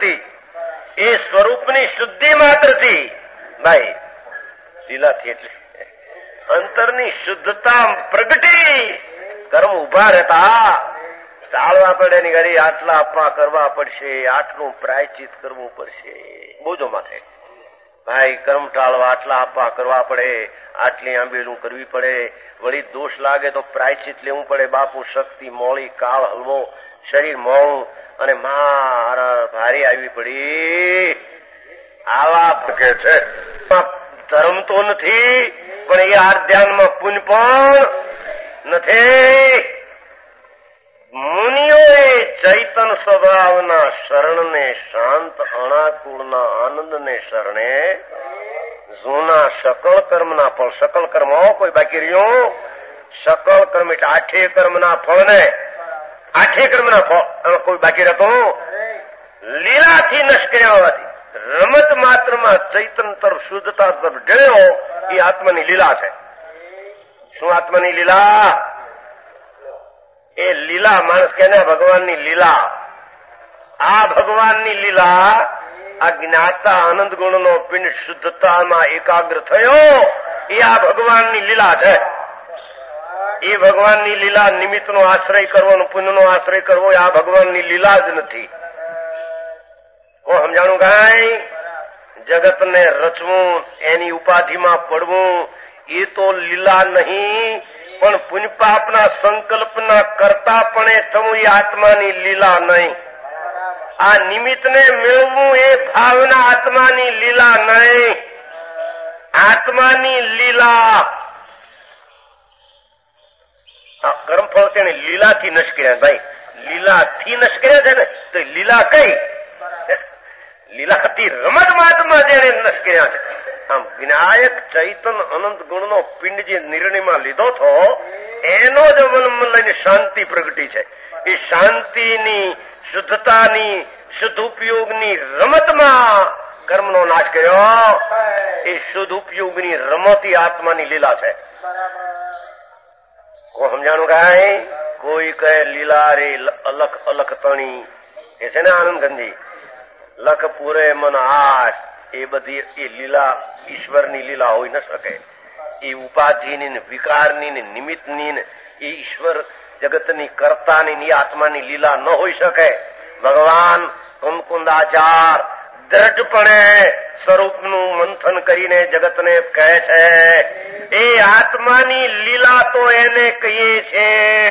માત્રથી, ભાઈ લીલાથી એટલે અંતરની શુદ્ધતા પ્રગટી. કર્મ ઉભા રહેતા ટાળવા પડે ની ઘડી આટલા આપવા કરવા પડશે, આટલું પ્રાયચિત કરવું પડશે. બોજો માથે ભાઈ કર્મ ટાળવા આટલા આપવા કરવા પડે, આટલી આંબેલું કરવી પડે. વળી દોષ લાગે તો પ્રાયચિત લેવું પડે. બાપુ શક્તિ મોળી, કાળ હલવો, શરીર મોળું અને મારા ભારી આવી પડી. આવા ભકે છે. ધર્મ તો નથી, પણ એ આ ધ્યાનમાં પુણ્ય પણ નથી. મુનિ જ્ઞાનીઓએ ચૈતન સ્વભાવના શરણને, શાંત અણાકુળના આનંદને શરણે જૂના સકળ કર્મના ફળ, સકલ કર્મ કોઈ બાકી રહ્યું, સકલ કર્મ એટલે આઠે કર્મના ફળ ને, આઠે કર્મના ફળ કોઈ બાકી રહેતું લીલાથી નષ્ટ કર્યા હોવાથી રમત માત્રમાં ચૈતન તરફ, શુદ્ધતા તરફ ઢળ્યો, એ આત્માની લીલા છે. શું આત્માની લીલા? એ લીલા માણસ કે ભગવાનની લીલા. આ ભગવાનની લીલા, આ જ્ઞાતા આનંદ ગુણનો પિંડ શુદ્ધતામાં એકાગ્ર થયો, એ આ ભગવાનની લીલા છે. એ ભગવાનની લીલા નિમિત્તનો આશ્રય કરવો, પુણ્યનો આશ્રય કરવો, એ આ ભગવાનની લીલા જ નથી. કો સમજાણું કાંઈ? જગતને રચવું, એની ઉપાધિમાં પડવું, એ તો લીલા નહીં, પણ પુણ્ય પાપના સંકલ્પના કરતાપણે થવું એ આત્માની લીલા નહીં. આ નિમિત્તને મેળવવું એ ભાવના આત્માની લીલા નહીં. આત્માની લીલા આ કર્મફળ તેને લીલાથી નષ્ટ કર્યા. ભાઈ લીલાથી નષ્ટ કર્યા છે ને, તો લીલા કઈ? લીલાથી રમતમાં જેને નષ્ટ કર્યા છે. આમ વિનાયક ચૈતન અનંત ગુણનો પિંડ જે નિર્ણયમાં લીધો હતો, એનો જ અવલંબન લઈને શાંતિ પ્રગટી છે. એ શાંતિની, શુદ્ધતાની, શુદ્ધ ઉપયોગની રમતમાં કર્મનો નાશ કર્યો. એ શુદ્ધ ઉપયોગની રમત એ આત્માની લીલા છે. કો સમજાણું કાંઈ? કોઈ કહે લીલા રે અલખ અલખ તણી, એ છે ને આનંદ ગંજી, લખ પૂરે મન આશ, એ બધી એ લીલા ઈશ્વરની લીલા હોઈ ન શકે. એ ઉપાધિની, વિકારની, નિમિત્તની, એ ઈશ્વર જગતની કર્તાની, એ આત્માની લીલા ન હોઈ શકે. ભગવાન કુંકુંદાચાર દ્રઢપણે સ્વરૂપનું મંથન કરીને જગતને કહે છે, એ આત્માની લીલા તો એને કહીએ છે.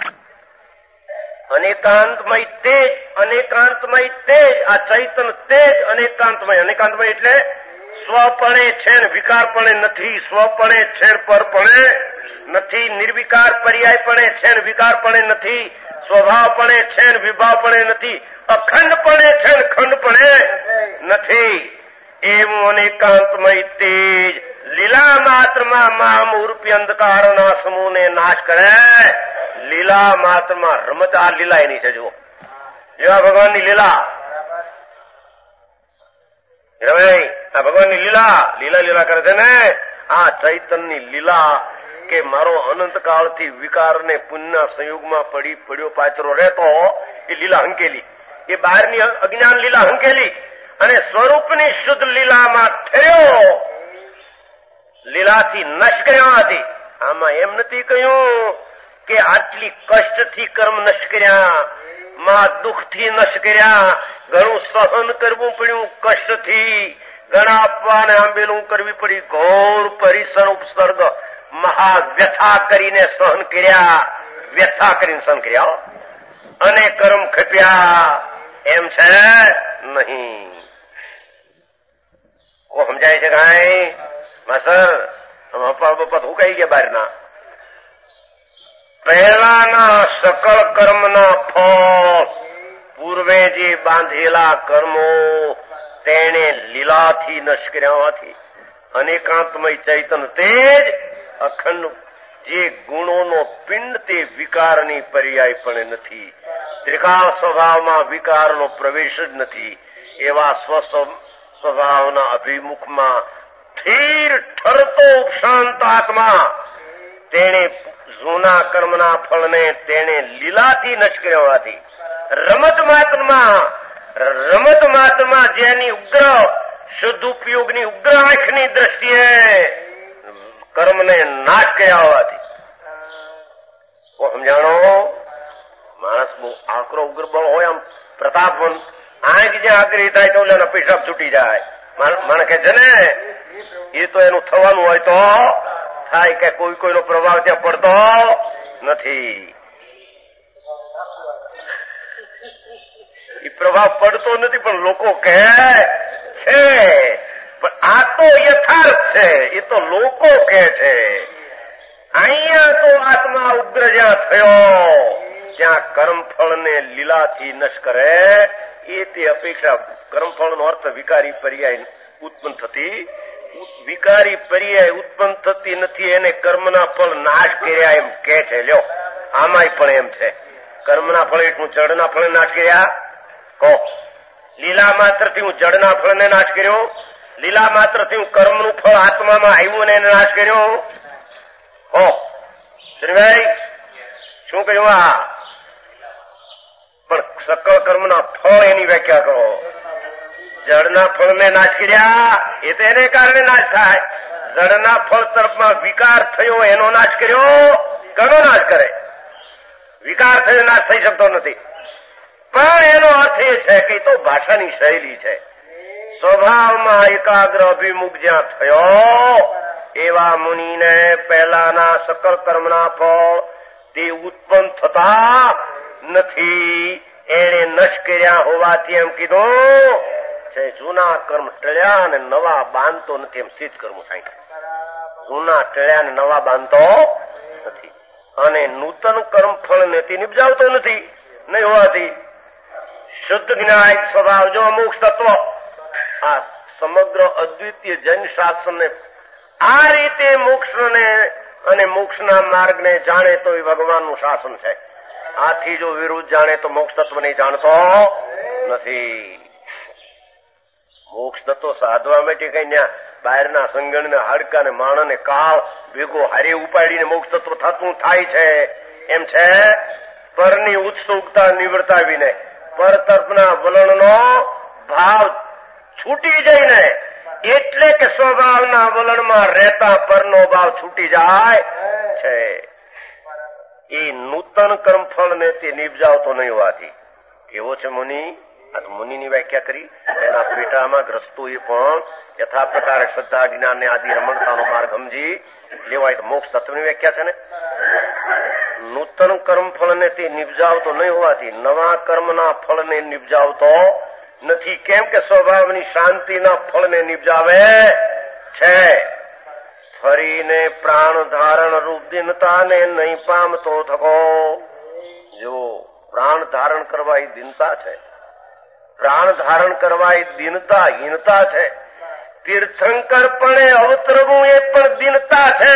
અનેકાંતમય તેજ, અનેકાંતમય તેજ, આ ચૈતન તેજ અનેકાંતમય. અનેકાંતમય એટલે સ્વપણે છે ને વિકારપણે નથી, સ્વપણે છે પરપણે નથી, નિર્વિકાર પર્યાયપણે છે ને વિકારપણે નથી, સ્વભાવપણે છે ને વિભાવપણે નથી, અખંડપણે છે ને ખંડપણે નથી. એવું અનેકાંતમય તેજ લીલા માત્રમાં મહામૂર્પી અંધકારના સમૂહને નાશ કરે. લીલા માત્રમાં રમત, આ લીલા એની છે. જુઓ, જેવા ભગવાનની લીલા, આ ભગવાનની લીલા, લીલા લીલા કરે છે ને. આ ચૈતનની લીલા કે મારો અનંતકાળથી વિકારને પુણ્યના સંયોગમાં પડ્યો પાચરો રહેતો, એ લીલા હંકેલી, એ બહારની અજ્ઞાન લીલા હંકેલી અને સ્વરૂપની શુદ્ધ લીલામાં થયો. લીલાથી નષ્ટ કર્યા હતી. આમાં એમ નથી કહ્યું કે આટલી કષ્ટથી કર્મ નષ્ટ કર્યા, માં દુઃખથી નષ્ટ કર્યા, ઘણું સહન કરવું પડ્યું કષ્ટથી, ઘણા આપવાને આંબેલું કરવી પડી, ઘોર પરિસર ઉપસર્ગ મહાવ્યથા કરીને સહન કર્યા, વ્યથા કરીને સહન કર્યા અને કર્મ ખપ્યા, એમ છે નહીં. કો સમજાય છે કાંઈ? સર અપા બપા હું કહી ગયા બહારના પહેલાના સકળ કર્મના ફળ, પૂર્વે જે બાંધેલા કર્મો તેને લીલાથી નષ્ટ કર્યા હોવાથી અનેકાંતમય ચૈતન તેજ અખંડ જે ગુણોનો પિંડ, તે વિકારની પર્યાય પણ નથી. ત્રિકાળ સ્વભાવમાં વિકારનો પ્રવેશ જ નથી. એવા સ્વસ્વભાવના અભિમુખમાં સ્થિર ઠરતો ઉપશાંત આત્મા, તેને જૂના કર્મના ફળને તેને લીલાથી નષ્ટ કર્યા હોવાથી રમત માત્રમાં જેની ઉગ્ર શુદ્ધ ઉપયોગની ઉગ્ર આંખની દ્રષ્ટિએ કર્મને નાશ કર્યા હોવાથી. સમજાણો? માણસ બહુ આકરો ઉગ્ર બળ હોય, આમ પ્રતાપવંત, આંખ જ્યાં આકરી થાય તો ઓલાના પેશાબ છૂટી જાય. મને કે છે ને, એ તો એનું થવાનું હોય તો થાય કે કોઈનો પ્રભાવ ત્યાં પડતો નથી. એ પ્રભાવ પડતો નથી, પણ લોકો કહે છે. પણ આ તો યથાર્થ છે, એ તો લોકો કહે છે. અહીંયા તો આત્મા ઉગ્ર જ્યાં થયો ત્યાં કર્મફળને લીલાથી નશ કરે એ તે અપેક્ષા કર્મફળનો અર્થ વિકારી પર્યાય ઉત્પન્ન થતી વિકારી પર્યાય ઉત્પન્ન થતી નથી એને કર્મના ફળ નાશ કર્યા એમ કે છે. લ્યો આમાંય પણ એમ છે કર્મના ફળ એટલું જડના ફળ નાશ કર્યા કહો. લીલા માત્રથી હું જડના ફળને નાશ કર્યો, લીલા માત્રથી હું કર્મનું ફળ આત્મામાં આવ્યું ને એને નાશ કર્યો. હો શ્રીભાઈ શું કહ્યું? આ પણ સકળ કર્મના ફળ એની વ્યાખ્યા કરો. જળના ફળને નાશ કર્યા એ તો એને કારણે નાશ થાય. જળના ફળ તરફમાં વિકાર થયો એનો નાશ કર્યો. ઘણો નાશ કરે. વિકાર થયો નાશ થઈ શકતો નથી. પણ એનો અર્થ એ છે કે તો ભાષાની શૈલી છે. સ્વભાવમાં એકાગ્ર અભિમુખ જ્યાં થયો એવા મુનિને પહેલાના સકળ કર્મના ફળ તે ઉત્પન્ન થતા નથી. એને નશ કર્યા હોવાથી એમ કીધું છે જૂના કર્મ ટળ્યા અને નવા બાંધતો નથી. એમ સિદ્ધ કર્મ થાય. જૂના ટળ્યા અને નવા બાંધતો નથી અને નૂતન કર્મ ફળ ને તે નિપજાવતો નથી. નહીં હોવાથી શુદ્ધ જ્ઞાન સ્વભાવ જો મોક્ષ તત્વ આ સમગ્ર અદ્વિતીય જૈન શાસ્ત્રને આ રીતે મોક્ષને અને મોક્ષના માર્ગને જાણે તો એ ભગવાનનું શાસન છે. આથી જો વિરુદ્ધ જાણે તો મોક્ષ તત્વને જાણતો નથી. મોક્ષ તત્વ સાધવા માટે કઈ ત્યાં બહારના સંગણને હાડકા ને માણને કાળ ભેગો હારે ઉપાડીને મોક્ષ તત્વ થતું થાય છે એમ છે. પરની ઉત્સુકતા નિવર્તાવીને પર તરફના વલણનો ભાવ છૂટી જઈને એટલે કે સ્વભાવના વલણમાં રહેતા પરનો ભાવ છૂટી જાય છે. એ નૂતન કર્મફળ ને તે નિપજાવતો નહીં હોવાથી કેવો છે મુનિ? આ તો મુનિની વ્યાખ્યા કરી. એના પેટામાં ગ્રસ્તોએ પણ યથા પ્રકારે શ્રદ્ધા જ્ઞાન ને આદિ રમણતાનો માર્ગ સમજી લેવાય તો મોક્ષ તત્વની વ્યાખ્યા છે ને. નૂતન કર્મફળ ને તે નિપજાવતો નહીં હોવાથી નવા કર્મના ફળને નિપજાવતો નથી. કેમ કે સ્વભાવની શાંતિના ફળને નિપજાવે છે. ફરીને પ્રાણ ધારણ રૂપ દિનતાને નહીં પામતો થકો. જો પ્રાણ ધારણ કરવા એ દિનતા છે. પ્રાણ ધારણ કરવા એ દિનતા હીનતા છે. તીર્થંકર પણ અવતરવું એ પણ દિનતા છે.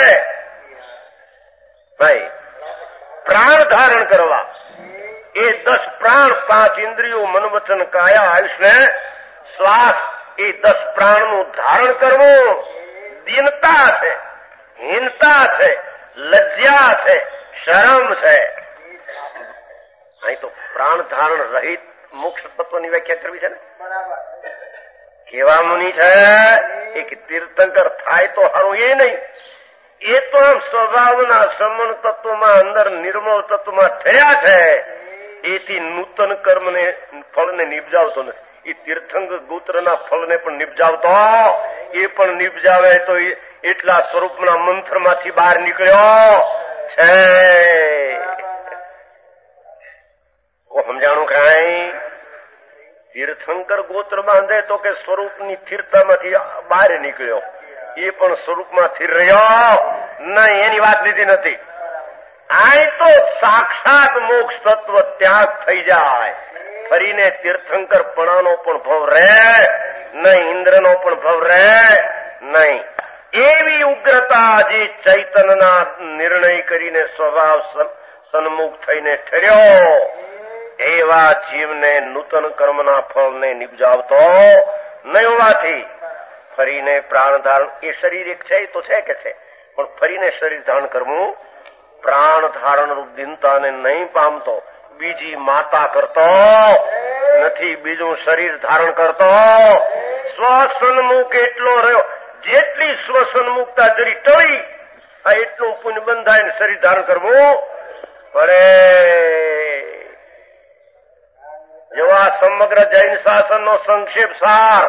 ભાઈ પ્રાણ ધારણ કરવા એ 10 પ્રાણ 5 ઇન્દ્રિયો મન વચન કાયા આયુષ ને શ્વાસ એ 10 પ્રાણનું ધારણ કરવું દીનતા છે, હીનતા છે, લજ્જા છે, શરમ છે. અહીં તો પ્રાણ ધારણ રહિત મોક્ષ તત્વની વ્યાખ્યા કરવી છે ને. કેવા મુનિ છે એક તીર્થંકર થાય તો સારું એ નહીં. એ તો સ્વભાવના સમણ તત્વમાં અંદર નિર્મળ તત્વમાં ઠર્યા છે. એથી નૂતન કર્મને ફળને નિપજાવતો નથી. એ તીર્થંકર ગોત્રના ફળને પણ નિપજાવતો એ પણ નિપજાવે તો એટલા સ્વરૂપના મંત્રમાંથી બહાર નીકળ્યો છે. સમજાણું કઈ? તીર્થંકર ગોત્ર બાંધે તો કે સ્વરૂપની સ્થિરતામાંથી બહાર નીકળ્યો. એ પણ સ્વરૂપમાં સ્થિર રહ્યો નહીં એની વાત લીધી નથી. આ તો સાક્ષાત મોક્ષ તત્વ ત્યાગ થઈ જાય. ફરીને તીર્થંકર પણાનો પણ ભવ રહે નહીં, ઇન્દ્રનો પણ ભવ રહે નહીં. એવી ઉગ્રતા જે ચૈતનના નિર્ણય કરીને સ્વભાવ સન્મુખ થઈને ઠર્યો એવા જીવને નૂતન કર્મના ફળને નિપજાવતો નહીં હોવાથી ફરીને પ્રાણ ધારણ એ શરીર એક છે તો છે કે છે, પણ ફરીને શરીર ધારણ કરવું પ્રાણ ધારણ રૂપ દિનતાને નહીં પામતો. બીજી માતા કરતો નથી, બીજું શરીર ધારણ કરતો. સ્વસન્મુખ એટલો રહ્યો. જેટલી સ્વસન્મુખતા જરી ટળી આ એટલું પુણ્ય બંધાય શરીર ધારણ કરવું પડે. જેવા સમગ્ર જૈન શાસનનો સંક્ષેપ સાર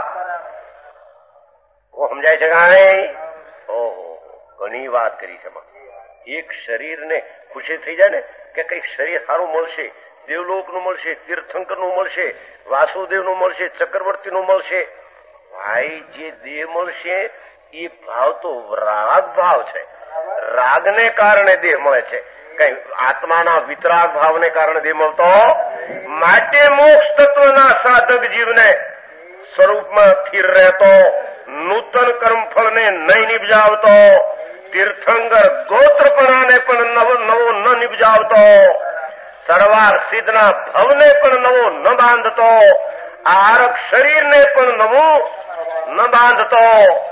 સમજાય છે કાંઈ? ઓહો ઘણી વાત કરી છે. એક શરીરને ખુશી થઈ જાય ને કે કઈક શરીર સારું મળશે, દેવલોકનું મળશે, તીર્થંકરનું મળશે, વાસુદેવનું મળશે, ચક્રવર્તીનું મળશે. ભાઈ જે દેહ મળશે એ ભાવ તો રાગ ભાવ છે. રાગને કારણે દેહ મળે છે. કઈ આત્માના વિતરાગ ભાવને કારણે દે મળતો. માટે મોક્ષ તત્વના સાધક જીવને સ્વરૂપમાં સ્થિર રહેતો, નૂતન કર્મફળને નહીં નિપજાવતો, તીર્થંકર ગોત્રપણાને પણ નવો ન નિપજાવતો, સરવાર સિદ્ધના ભવને પણ નવો ન બાંધતો, આરક શરીરને પણ નવું ન બાંધતો.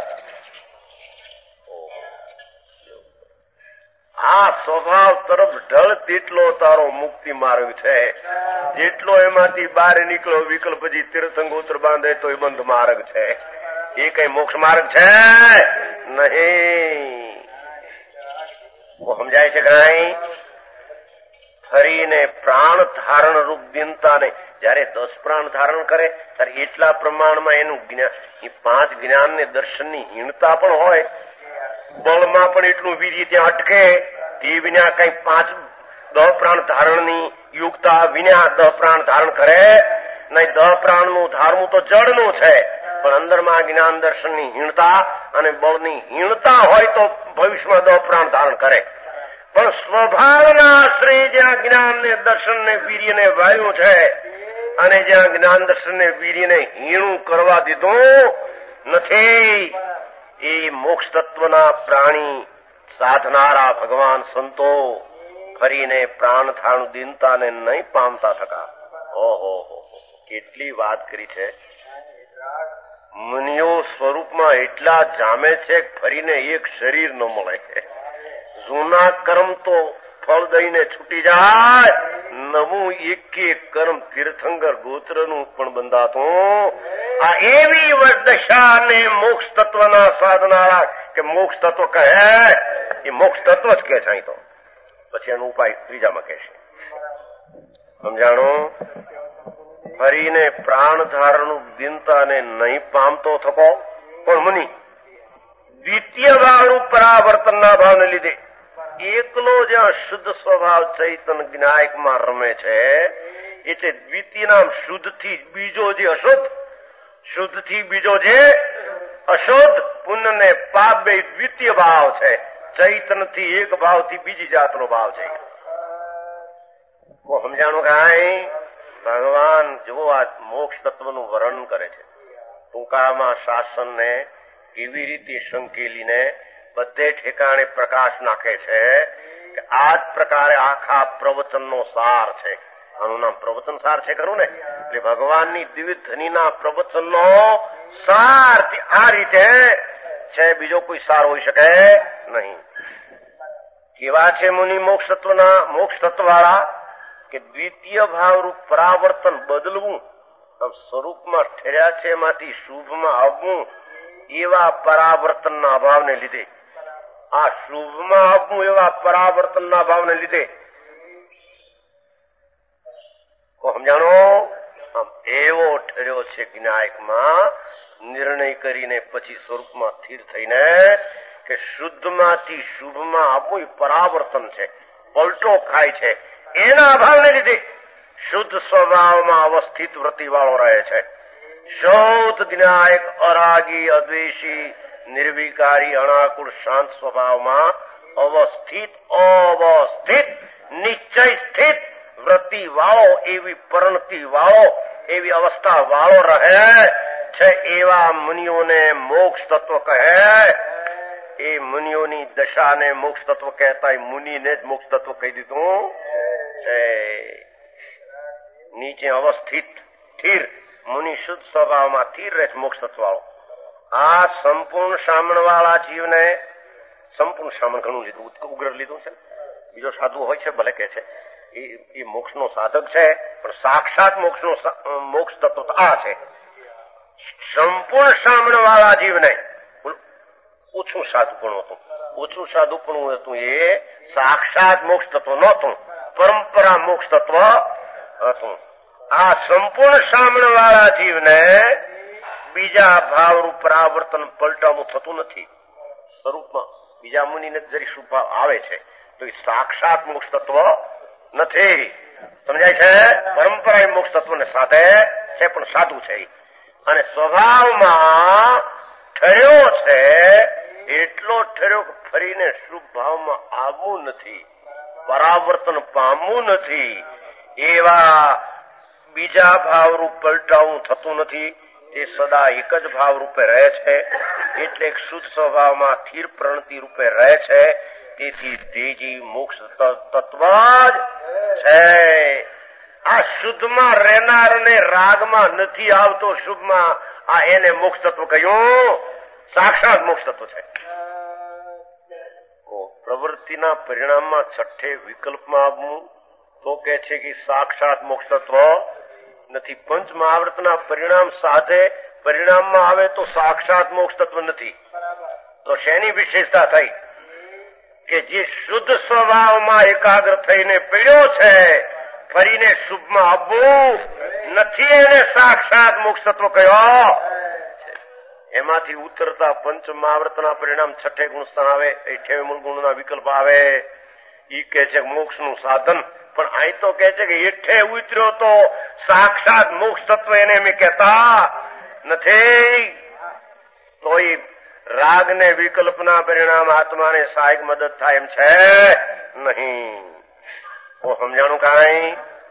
આ સ્વભાવ તરફ ઢળ તેટલો તારો મુક્તિ માર્ગ છે. જેટલો એમાંથી બહાર નીકળો વિકલ્પ પછી તીર્થંગોત્ર બાંધે તો એ બંધ માર્ગ છે. એ કઈ મોક્ષ માર્ગ છે નહીં. સમજાય છે કઈ? ફરીને પ્રાણ ધારણ રૂપ દિનતાને જયારે 10 પ્રાણ ધારણ કરે ત્યારે એટલા પ્રમાણમાં એનું જ્ઞાન, એ 5 જ્ઞાન ને દર્શનની હીણતા પણ હોય. બળમાં પણ એટલું વીર્ય ત્યાં અટકે તે વિના કઈ 10 પ્રાણ ધારણની યુક્તા વિના 10 પ્રાણ ધારણ કરે નહીં. 10 પ્રાણનું ધારવું તો જળનું છે, પણ અંદરમાં જ્ઞાન દર્શનની હીણતા અને બળની હીણતા હોય તો ભવિષ્યમાં 10 પ્રાણ ધારણ કરે. પણ સ્વભાવના આશ્રય જ્યાં જ્ઞાન ને દર્શન ને વીર્ય ને વાયું છે અને જ્યાં જ્ઞાન દર્શન ને વીર્ય ને હીણું કરવા દીધું નથી, એ મોક્ષ તત્વના પ્રાણી સાધનારા ભગવાન સંતો ફરીને પ્રાણ ધારણ દિનતાને નહીં પામતા થકા. ઓહો, કેટલી વાત કરી છે. મુનિઓ સ્વરૂપમાં એટલા જામે છે કે ફરીને એક શરીર ન મળે. જૂના કર્મ તો ફળ દઈને છૂટી જાય, નવું એક કર્મ તીર્થંકર ગોત્રનું પણ બંધાતું. આ એવી દશા ને મોક્ષ તત્વના સાધનારા કે મોક્ષ તત્વ કહે એ મોક્ષ તત્વ જ કે છે. તો પછી એનો ઉપાય ત્રીજામાં કહેશે. સમજાણું? ફરીને પ્રાણ ધારણ દિનતાને નહીં પામતો થકો. પણ મુનિ દ્વિતીય ભાવનું પરાવર્તનના ભાવને લીધે એકલો જ્યાં શુદ્ધ સ્વભાવ ચૈતન જ્ઞાયકમાં રમે છે, એટલે દ્વિતીય નામ શુદ્ધ થી બીજો જે અશુદ્ધ, શુદ્ધ થી બીજો જે અશુદ્ધ, પુણ્ય ને પાપ બે દ્વિતીય ભાવ છે. ચૈતન થી એક ભાવ થી બીજી જાતનો ભાવ છે. સમજાણું કાંઈ? ભગવાન જુઓ આ મોક્ષ તત્વનું વર્ણન કરે છે. ટૂંકામાં શાસનને કેવી રીતે સંકેલીને બધે ઠેકાણે પ્રકાશ નાખે છે કે આ જ પ્રકારે આખા પ્રવચનનો સાર છે. આનું નામ પ્રવચન સાર છે ખરું ને? એટલે ભગવાનની દિવ્ય ધનીના પ્રવચનનો સાર આ રીતે છે, બીજો કોઈ સાર હોઈ શકે નહીં. કેવા છે મુનિ મોક્ષ તત્વવાળા કે દ્વિતીય ભાવરૂપ પરાવર્તન બદલવું, સ્વરૂપમાં ઠર્યા છે એમાંથી શુભમાં આવવું, એવા પરાવર્તનના અભાવને લીધે, આ શુભમાં આવવું એવા પરાવર્તનના ભાવને લીધે સમજાણો એવો ઠર્યો છે જ્ઞાયકમાં નિર્ણય કરીને પછી સ્વરૂપમાં સ્થિર થઈને કે શુદ્ધમાંથી શુભમાં આવવું એ પરાવર્તન છે, પલટો ખાય છે. એના અભાવને લીધે શુદ્ધ સ્વભાવમાં અવસ્થિત વૃત્તિ વાળો રહે છે. શુદ્ધ જ્ઞાયક અરાગી અદ્વેષી નિર્વિકારી અનાકુળ શાંત સ્વભાવમાં અવસ્થિત નિશ્ચય સ્થિત વૃત્તિ વાળો, એવી પરણતિ વાળો, એવી અવસ્થા વાળો રહે છે. એવા મુનિઓને મોક્ષ તત્વ કહે. એ મુનિઓની દશાને મોક્ષ તત્વ કહેતા મુનિને જ મોક્ષ તત્વ કહી દીધું છે. નીચે અવસ્થિત સ્થિર મુનિ શુદ્ધ સ્વભાવમાં સ્થિર રહે છે મોક્ષ તત્વ વાળો. આ સંપૂર્ણ શામણ વાળા જીવને સંપૂર્ણ શામણ ઘણું લીધું, ઉગ્ર લીધું છે. બીજો સાધુ હોય છે ભલે કે છે એ મોક્ષનો સાધક છે, પણ સાક્ષાત મોક્ષ તત્વ આ છે. સંપૂર્ણ શામણ વાળા જીવને ઓછું સાધુપણું હતું, ઓછું સાધુપણું હતું. એ સાક્ષાત મોક્ષ તત્વ નહોતું, પરંપરા મોક્ષ તત્વ હતું. આ સંપૂર્ણ શામણ વાળા જીવને બીજા ભાવરૂપ પરાવર્તન પલટાવું થતું નથી. સ્વરૂપમાં બીજા મુનિને જરી શુભ ભાવ આવે છે તો એ સાક્ષાત મોક્ષ તત્વ નથી. સમજાય છે? પરંપરા મોક્ષ તત્વને સાથે છે પણ સાધુ છે, અને સ્વભાવમાં ઠર્યો છે એટલો ઠર્યો કે ફરીને શુભ ભાવમાં આવવું નથી. પરાવર્તન પામવું નથી, એવા બીજા ભાવરૂપ પલટાવું થતું નથી. તે સદા એક જ ભાવ રૂપે રહે છે, એટલે શુદ્ધ સ્વભાવમાં સ્થિર પ્રણતિ રૂપે રહે છે. તેથી તેજી મોક્ષ તત્વ જ છે. આ શુદ્ધમાં રહેનારને રાગમાં નથી આવતો શુભમાં, આ એને મોક્ષ તત્વ કહ્યું, સાક્ષાત મોક્ષ તત્વ છે. પ્રવૃત્તિના પરિણામમાં છઠ્ઠે વિકલ્પમાં આવવું તો કે છે કે સાક્ષાત મોક્ષ તત્વ નથી. પંચ મહાવ્રતના પરિણામ સાથે પરિણામમાં આવે તો સાક્ષાત મોક્ષ તત્વ નથી. તો શેની વિશેષતા થઈ કે જે શુદ્ધ સ્વભાવમાં એકાગ્ર થઈને પડ્યો છે, ફરીને શુભમાં આવવું નથી, એને સાક્ષાત મોક્ષ તત્વ કયો. એમાંથી ઉતરતા પંચ મહાવ્રતના પરિણામ છઠ્ઠે ગુણસ્થાન આવે, 28 મૂળ ગુણના વિકલ્પ આવે. ઈ કે છે મોક્ષ નું સાધન, પણ અહીં તો કે છે કે હેઠે ઉતર્યો તો સાક્ષાત મોક્ષ તત્વ એને મેં કહેતા નથી. તો એ રાગ ને વિકલ્પના પરિણામ આત્માને સહાયક મદદ થાય એમ છે નહીં. સમજાણું કાંઈ?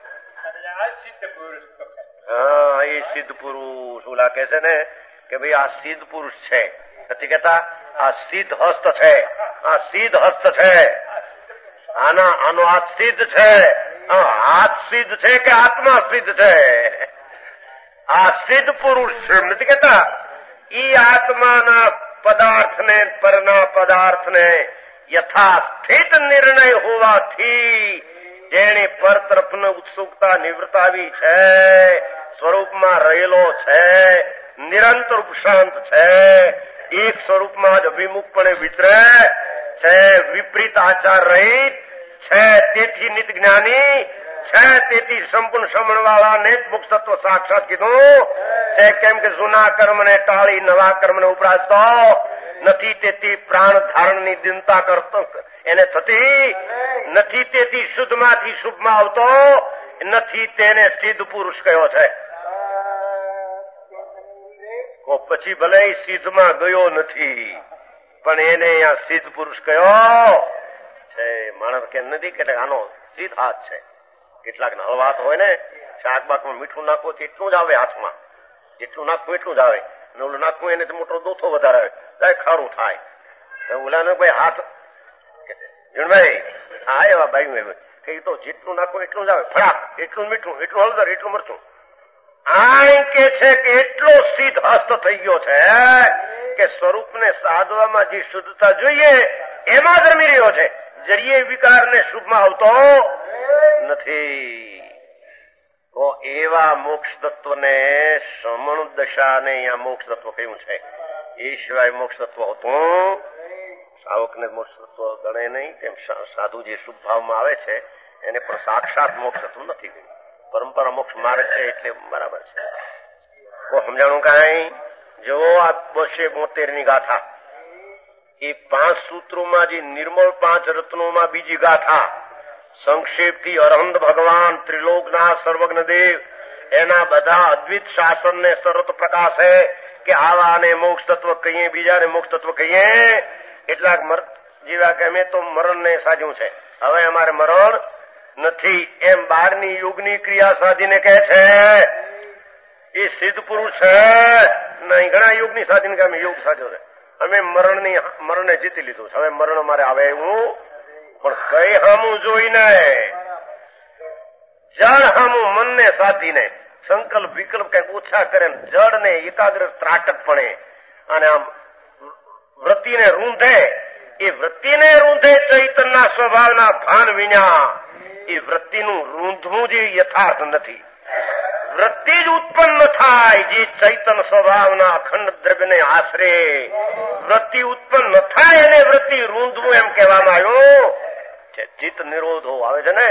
હા, એ સિદ્ધ પુરુષ ઓલા કે છે ને કે ભાઈ આ સિદ્ધ પુરુષ છે, નથી કેતા આ સિદ્ધ હસ્ત છે, આ સિદ્ધ હસ્ત છે, આનો હાથ સિદ્ધ છે. હાથ સિદ્ધ છે કે આત્મા સિદ્ધ છે? આ સિદ્ધ પુરુષ છે, નથી કેતા. ઈ આત્માના પદાર્થને, પરના પદાર્થને યથાસ્થિત નિર્ણય હોવાથી જેની પર તરફનો ઉત્સુકતા નિવૃત્તાવી છે, સ્વરૂપમાં રહેલો છે, નિરંતર ઉપશાંત છે, એક સ્વરૂપમાં જ અભિમુખપણે વિચરે છે, વિપરીત આચાર રહિત છે, તેથી નિત જ્ઞાની છે, તેથી સંપૂર્ણ શ્રમણ વાળાને મુક્ત તત્વ સાક્ષાત કીધું છે. કેમ કે જૂના કર્મને ટાળી નવા કર્મને ઉપરાજતો નથી, તેથી પ્રાણ ધારણની દિનતા કરતો એને થતી નથી, તેથી શુદ્ધમાંથી શુભમાં આવતો નથી, તેને સિદ્ધ પુરુષ કયો છે. પછી ભલે સિદ્ધમાં ગયો નથી, પણ એને અહીંયા સિદ્ધ પુરુષ કયો છે. માણસ કે નથી કે આનો સિદ્ધ હાથ છે. કેટલાક હળવા હાથ હોય ને, શાક બાકમાં મીઠું નાખવું એટલું જ આવે હાથમાં, જેટલું નાખવું એટલું જ આવે, અને ઓલું નાખવું એને મોટો દોથો વધારે આવે, ખારું થાય. ઓલાને ભાઈ હાથ જીણભાઈ આ એવા ભાઈ કે તો જેટલું નાખવું એટલું જ આવે, ફળાક એટલું મીઠું, એટલું હળદર, એટલું મરચું. આ કે છે કે એટલો સિદ્ધ હસ્ત થઈ ગયો છે કે સ્વરૂપને સાધવામાં જે શુદ્ધતા જોઈએ એમાં જ રમી રહ્યો છે, જરીએ વિકારને શુભમાં આવતો નથી. તો એવા મોક્ષ તત્વને શ્રમણ દશાને અહીંયા મોક્ષ તત્વ કહ્યું છે. એ સિવાય મોક્ષ તત્વ હતું સાવકને મોક્ષ તત્વ ગણે નહીં. તેમ સાધુ જે શુભ ભાવમાં આવે છે એને પણ સાક્ષાત મોક્ષ તત્વ નથી ગયું. પરંપરા મોક્ષ માર્ગ છે એટલે બરાબર છે. સમજાણું કાંઈ? જો આ 272 ની ગાથા, એ 5 સૂત્રોમાં જે નિર્મળ 5 રત્નોમાં બીજી ગાથા, સંક્ષેપથી અરહંત ભગવાન ત્રિલોકના સર્વજ્ઞ દેવ એના બધા અદ્વિત શાસનને સર્વત પ્રકાશે કે આવાને મોક્ષ તત્વ કહીએ, બીજાને મોક્ષ તત્વ કહીએ. એટલાક જેવા કે અમે તો મરણને સાજ્યું છે, હવે અમારે મરણ નથી એમ 12ની યુગની ક્રિયા સાધીને કહે છે એ સિદ્ધ પુરુષ છે. નહીં, ઘણા યુગની સાધીને કે અમે યુગ સાધ્યો છે, અમે મરણને જીતી લીધું છે, હવે મરણ અમારે આવે એવું. પણ કઈ હામું જોઈને, જળ હામું મનને સાધીને સંકલ્પ વિકલ્પ કઈક ઓછા કરે, જળ ને એકાગ્ર ત્રાટકપણે અને આમ વૃત્તિને રૂંધે, એ વૃત્તિને રૂંધે ચૈતનના સ્વભાવના ભાન વિના એ વૃત્તિનું રૂંધવું જે યથાર્થ નથી. વૃત્તિ જ ઉત્પન્ન થાય જે ચૈતન સ્વભાવના અખંડ દ્રવ્યને આશરે વૃત્તિ ઉત્પન્ન થાય એને વૃત્તિ રૂંધવું એમ કહેવામાં આવ્યું છે. ચિત્ત નિરોધો આવે છે ને,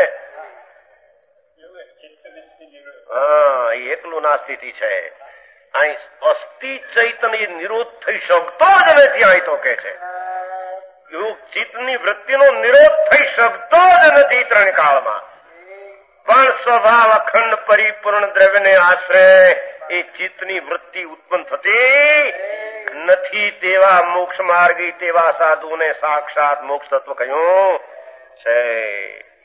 હા, એકલું ના સ્થિતિ છે. અહીં અસ્થિ ચૈતન એ નિરોધ થઈ શકતો જ નથી. અહીં તો કે છે ચિત્તની વૃત્તિનો નિરોધ થઈ શકતો જ નથી ત્રણ કાળમાં. પણ સ્વભાવ અખંડ પરિપૂર્ણ દ્રવ્યને આશ્રય એ ચિત્તની વૃત્તિ ઉત્પન્ન થતી નથી. તેવા મોક્ષ માર્ગી તેવા સાધુને સાક્ષાત મોક્ષ તત્વ કહ્યું છે.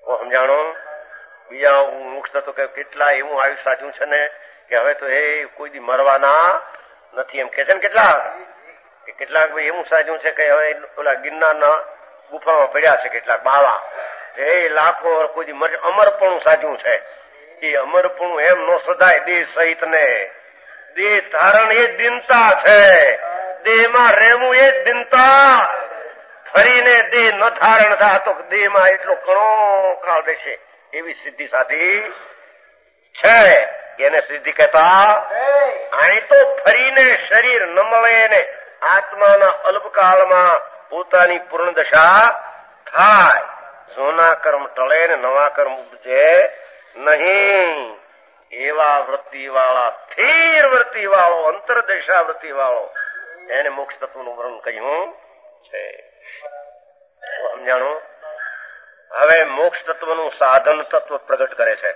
સમજાણો? બીજા મોક્ષ તો કેટલા એવું આયુષ સાધ્યું છે ને કે હવે તો એ કોઈ દી મરવાના નથી એમ કે છે ને. કેટલાક ભાઈ એવું સાધ્યું છે કે હવે ઓલા ગિરનારના ગુફામાં પડ્યા છે કેટલાક બાવા, એ લાખો કોઈ દી અમરપણું સાધ્યું છે. એ અમરપણું એમ નો સદાય દેહ સહિત ને દેહ ધારણ એ જ દિનતા છે, દેહમાં રહેવું એ જ દિનતા. ફરીને દેહ ન ધારણ થાય તો દેહમાં એટલો ઘણો કાળ રહેશે એવી સિદ્ધિ સાધી છે. એને સિદ્ધિ કહેતા. અહીં તો ફરીને શરીર ન મળે ને આત્માના અલ્પકાળમાં પોતાની પૂર્ણ દશા થાય. જૂના કર્મ ટળે ને નવા કર્મ ઉપજે નહીં. એવા વૃત્તિ વાળા, સ્થિર વૃત્તિ વાળો, અંતરદશા વૃત્તિ વાળો, એને મોક્ષ તત્વનું વર્ણન કહ્યું છે. સમજાણું? હવે મોક્ષ તત્વનું સાધન તત્વ પ્રગટ કરે છે.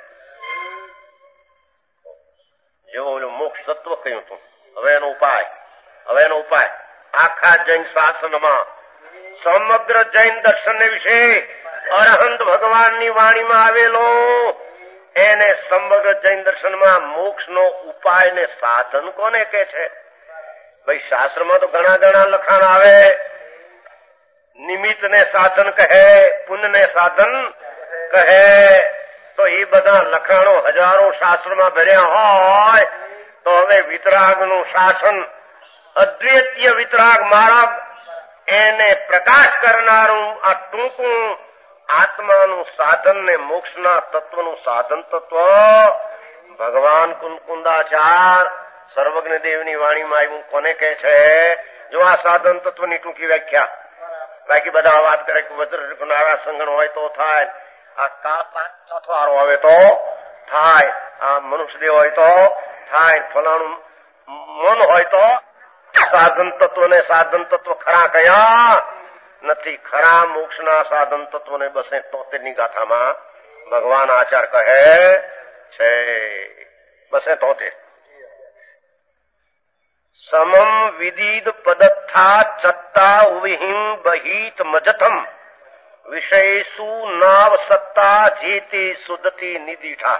જેવું મોક્ષ તત્વ કહ્યું હતું, હવે એનો ઉપાય આખા જૈન શાસનમાં સમગ્ર જૈન દર્શન વિશે અરહંત ભગવાનની વાણીમાં આવેલો એને સમગ્ર જૈન દર્શનમાં મોક્ષનો ઉપાય ને સાધન કોને કે છે? ભાઈ શાસ્ત્રમાં તો ઘણા લખાણ આવે. નિમિત્ત ને સાધન કહે, પુણ્ય ને સાધન કહે. તો એ બધા લખાણો હજારો શાસ્ત્રમાં ભર્યા હોય તો હવે વિતરાગનું શાસન, અદ્વિતીય વિતરાગ માર્ગ, એને પ્રકાશ કરનારું આ ટૂંકું આત્માનું સાધન ને મોક્ષના તત્વનું સાધન તત્વ ભગવાન કુંદાચાર સર્વજ્ઞ દેવની વાણીમાં આવ્યું કોને કહે છે? જો આ સાધન તત્વની ટૂંકી વ્યાખ્યા. બાકી બધા વાત કરે કે વજ્ર નારા સંગણ હોય તો થાય, આ કાળ ચોથો વારો આવે તો થાય, આ મનુષ્ય દેવ હોય તો થાય, ફલાણું મન હોય તો. સાધન તત્વ ને સાધન તત્વ ખરા કયા નથી. ખરા મોક્ષના સાધન તત્વને 273 ગાથામાં ભગવાન આચાર કહે છે. 273 સમમ વિદિદ પદત્થા ચત્તા ઉવિહિમ બહિત મજથમ વિષયસુ નાવ સત્તા જેતે સુદતી નિદીઠા.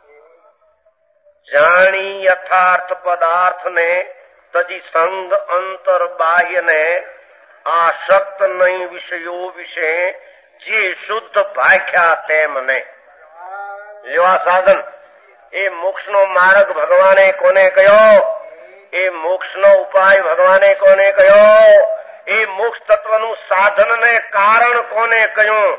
જાણી યથાર્થ પદાર્થને તજી સંગ અંતર બાહ્યને આસક્ત નહીં વિષયો વિશે જે શુદ્ધ ભાખ્યા તેમને. એવા સાધન એ મોક્ષનો માર્ગ ભગવાને કોને કહ્યો? એ મોક્ષનો ઉપાય ભગવાને કોને કહ્યો? એ મોક્ષ તત્વનું સાધન ને કારણ કોને કહ્યું?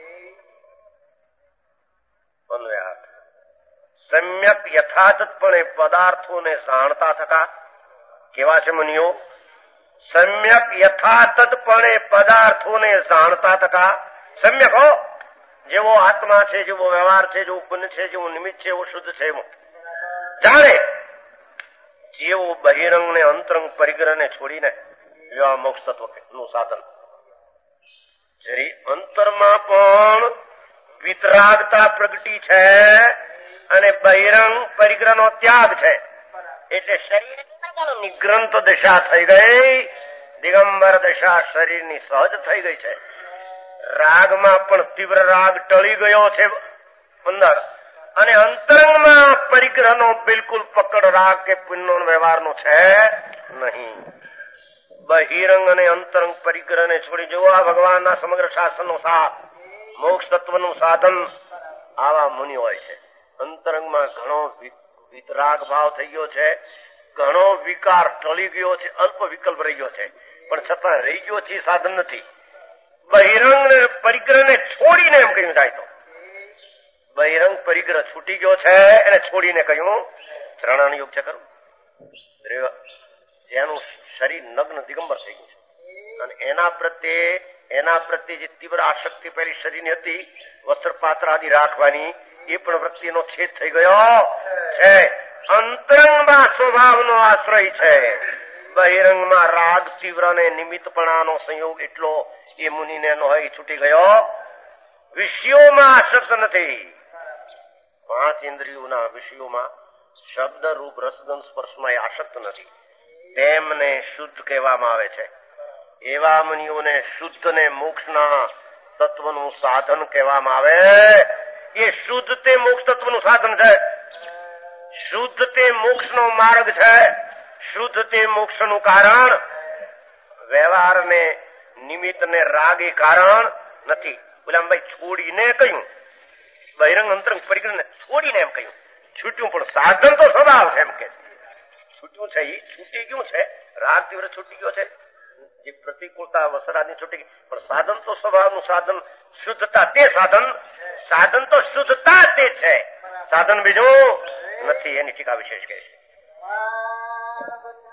સમ્યક યથાર્થપણે પદાર્થોને જાણતા થતા. કેવા છે મુનિઓ? સમ્યક યથાર્થપણે પદાર્થોને જાણતા થતા. સમ્યક હો, જેવો આત્મા છે, જેવો વ્યવહાર છે, જેવું પુણ્ય છે, જેવું નિમિત્ત છે, એવું શુદ્ધ છે, એવું જાણે. જેવો બહિરંગ ને અંતરંગ પરિગ્રહ ને છોડીને એવા મોક્ષ તત્વ નું સાધન. જરી અંતરમાં પણ વિતરાગતા પ્રગટી છે અને બહિરંગ પરિગ્રહ નો ત્યાગ છે, એટલે શરીર નિગ્રંથ દશા થઈ ગઈ, દિગંબર દશા શરીરની સહજ થઈ ગઈ છે. રાગમાં પણ તીવ્ર રાગ ટળી ગયો છે અંદર, અને અંતરંગમાં પરિગ્રહનો બિલકુલ પકડ રાગ કે પુણ્યનો વ્યવહારનો છે નહીં. બહિરંગ અને અંતરંગ પરિગ્રહને છોડી જવો આ ભગવાનના સમગ્ર શાસનનો સાથ, મોક્ષ તત્વનું સાધન. આવા મુનિ હોય છે. અંતરંગમાં ઘણો વિતરાગ ભાવ થઈ ગયો છે, ઘણો વિકાર ટળી ગયો છે, અલ્પ વિકલ્પ રહી ગયો છે, પણ છતાં રહી ગયો છે સાધન નથી. બહિરંગ પરિગ્રહને છોડીને એમ કહ્યું જાય તો બહિરંગ પરિગ્રહ છૂટી ગયો છે એને છોડીને કહ્યું ચરણાનો યોગ છે કરું. જેનું શરીર નગ્ન દિગંબર થઈ ગયું છે અને એના પ્રત્યે જે તીવ્ર આસક્તિ પહેલી શરીરની હતી વસ્ત્ર પાત્ર આદિ રાખવાની, એ પણ વૃત્તિનો છેદ થઈ ગયો છે. અંતરંગમાં સ્વભાવનો આશ્રય છે, બહિરંગમાં રાગ તીવ્ર ને નિમિત્તપણાનો સંયોગ એટલો એ મુનિને નો હોય છૂટી ગયો. વિષયોમાં આસક્ત નથી. 5 ઇન્દ્રિયોના વિષયોમાં શબ્દ રૂપ રસગંધ સ્પર્શમાં આસક્ત નથી. તેમને શુદ્ધ કહેવામાં આવે છે. એવા મુનિઓને શુદ્ધ ને મોક્ષના તત્વનું સાધન કહેવામાં આવે. એ શુદ્ધ તે મોક્ષ તત્વનું સાધન છે. શુદ્ધ તે મોક્ષનો માર્ગ છે. શુદ્ધ તે મોક્ષનું કારણ. વ્યવહારને નિમિત્તને રાગ એ કારણ નથી. ગુલામભાઈ છોડીને કહ્યું, બહિરંગ અંતરંગ પરિગ્રહને છોડીને એમ કહ્યું. છૂટ્યું પણ સાધન તો સ્વભાવ છે એમ કે છૂટ્યું છે. એ છૂટી ગયું છે. રાગ તીવ્ર છૂટી ગયો છે. જે પ્રતિકૂળતા વસરાની છૂટી ગઈ, પણ સાધન તો સ્વભાવનું સાધન. શુદ્ધતા તે સાધન. સાધન તો શુદ્ધતા તે છે. સાધન બીજું નથી. એની ટીકા વિશેષ કહે છે.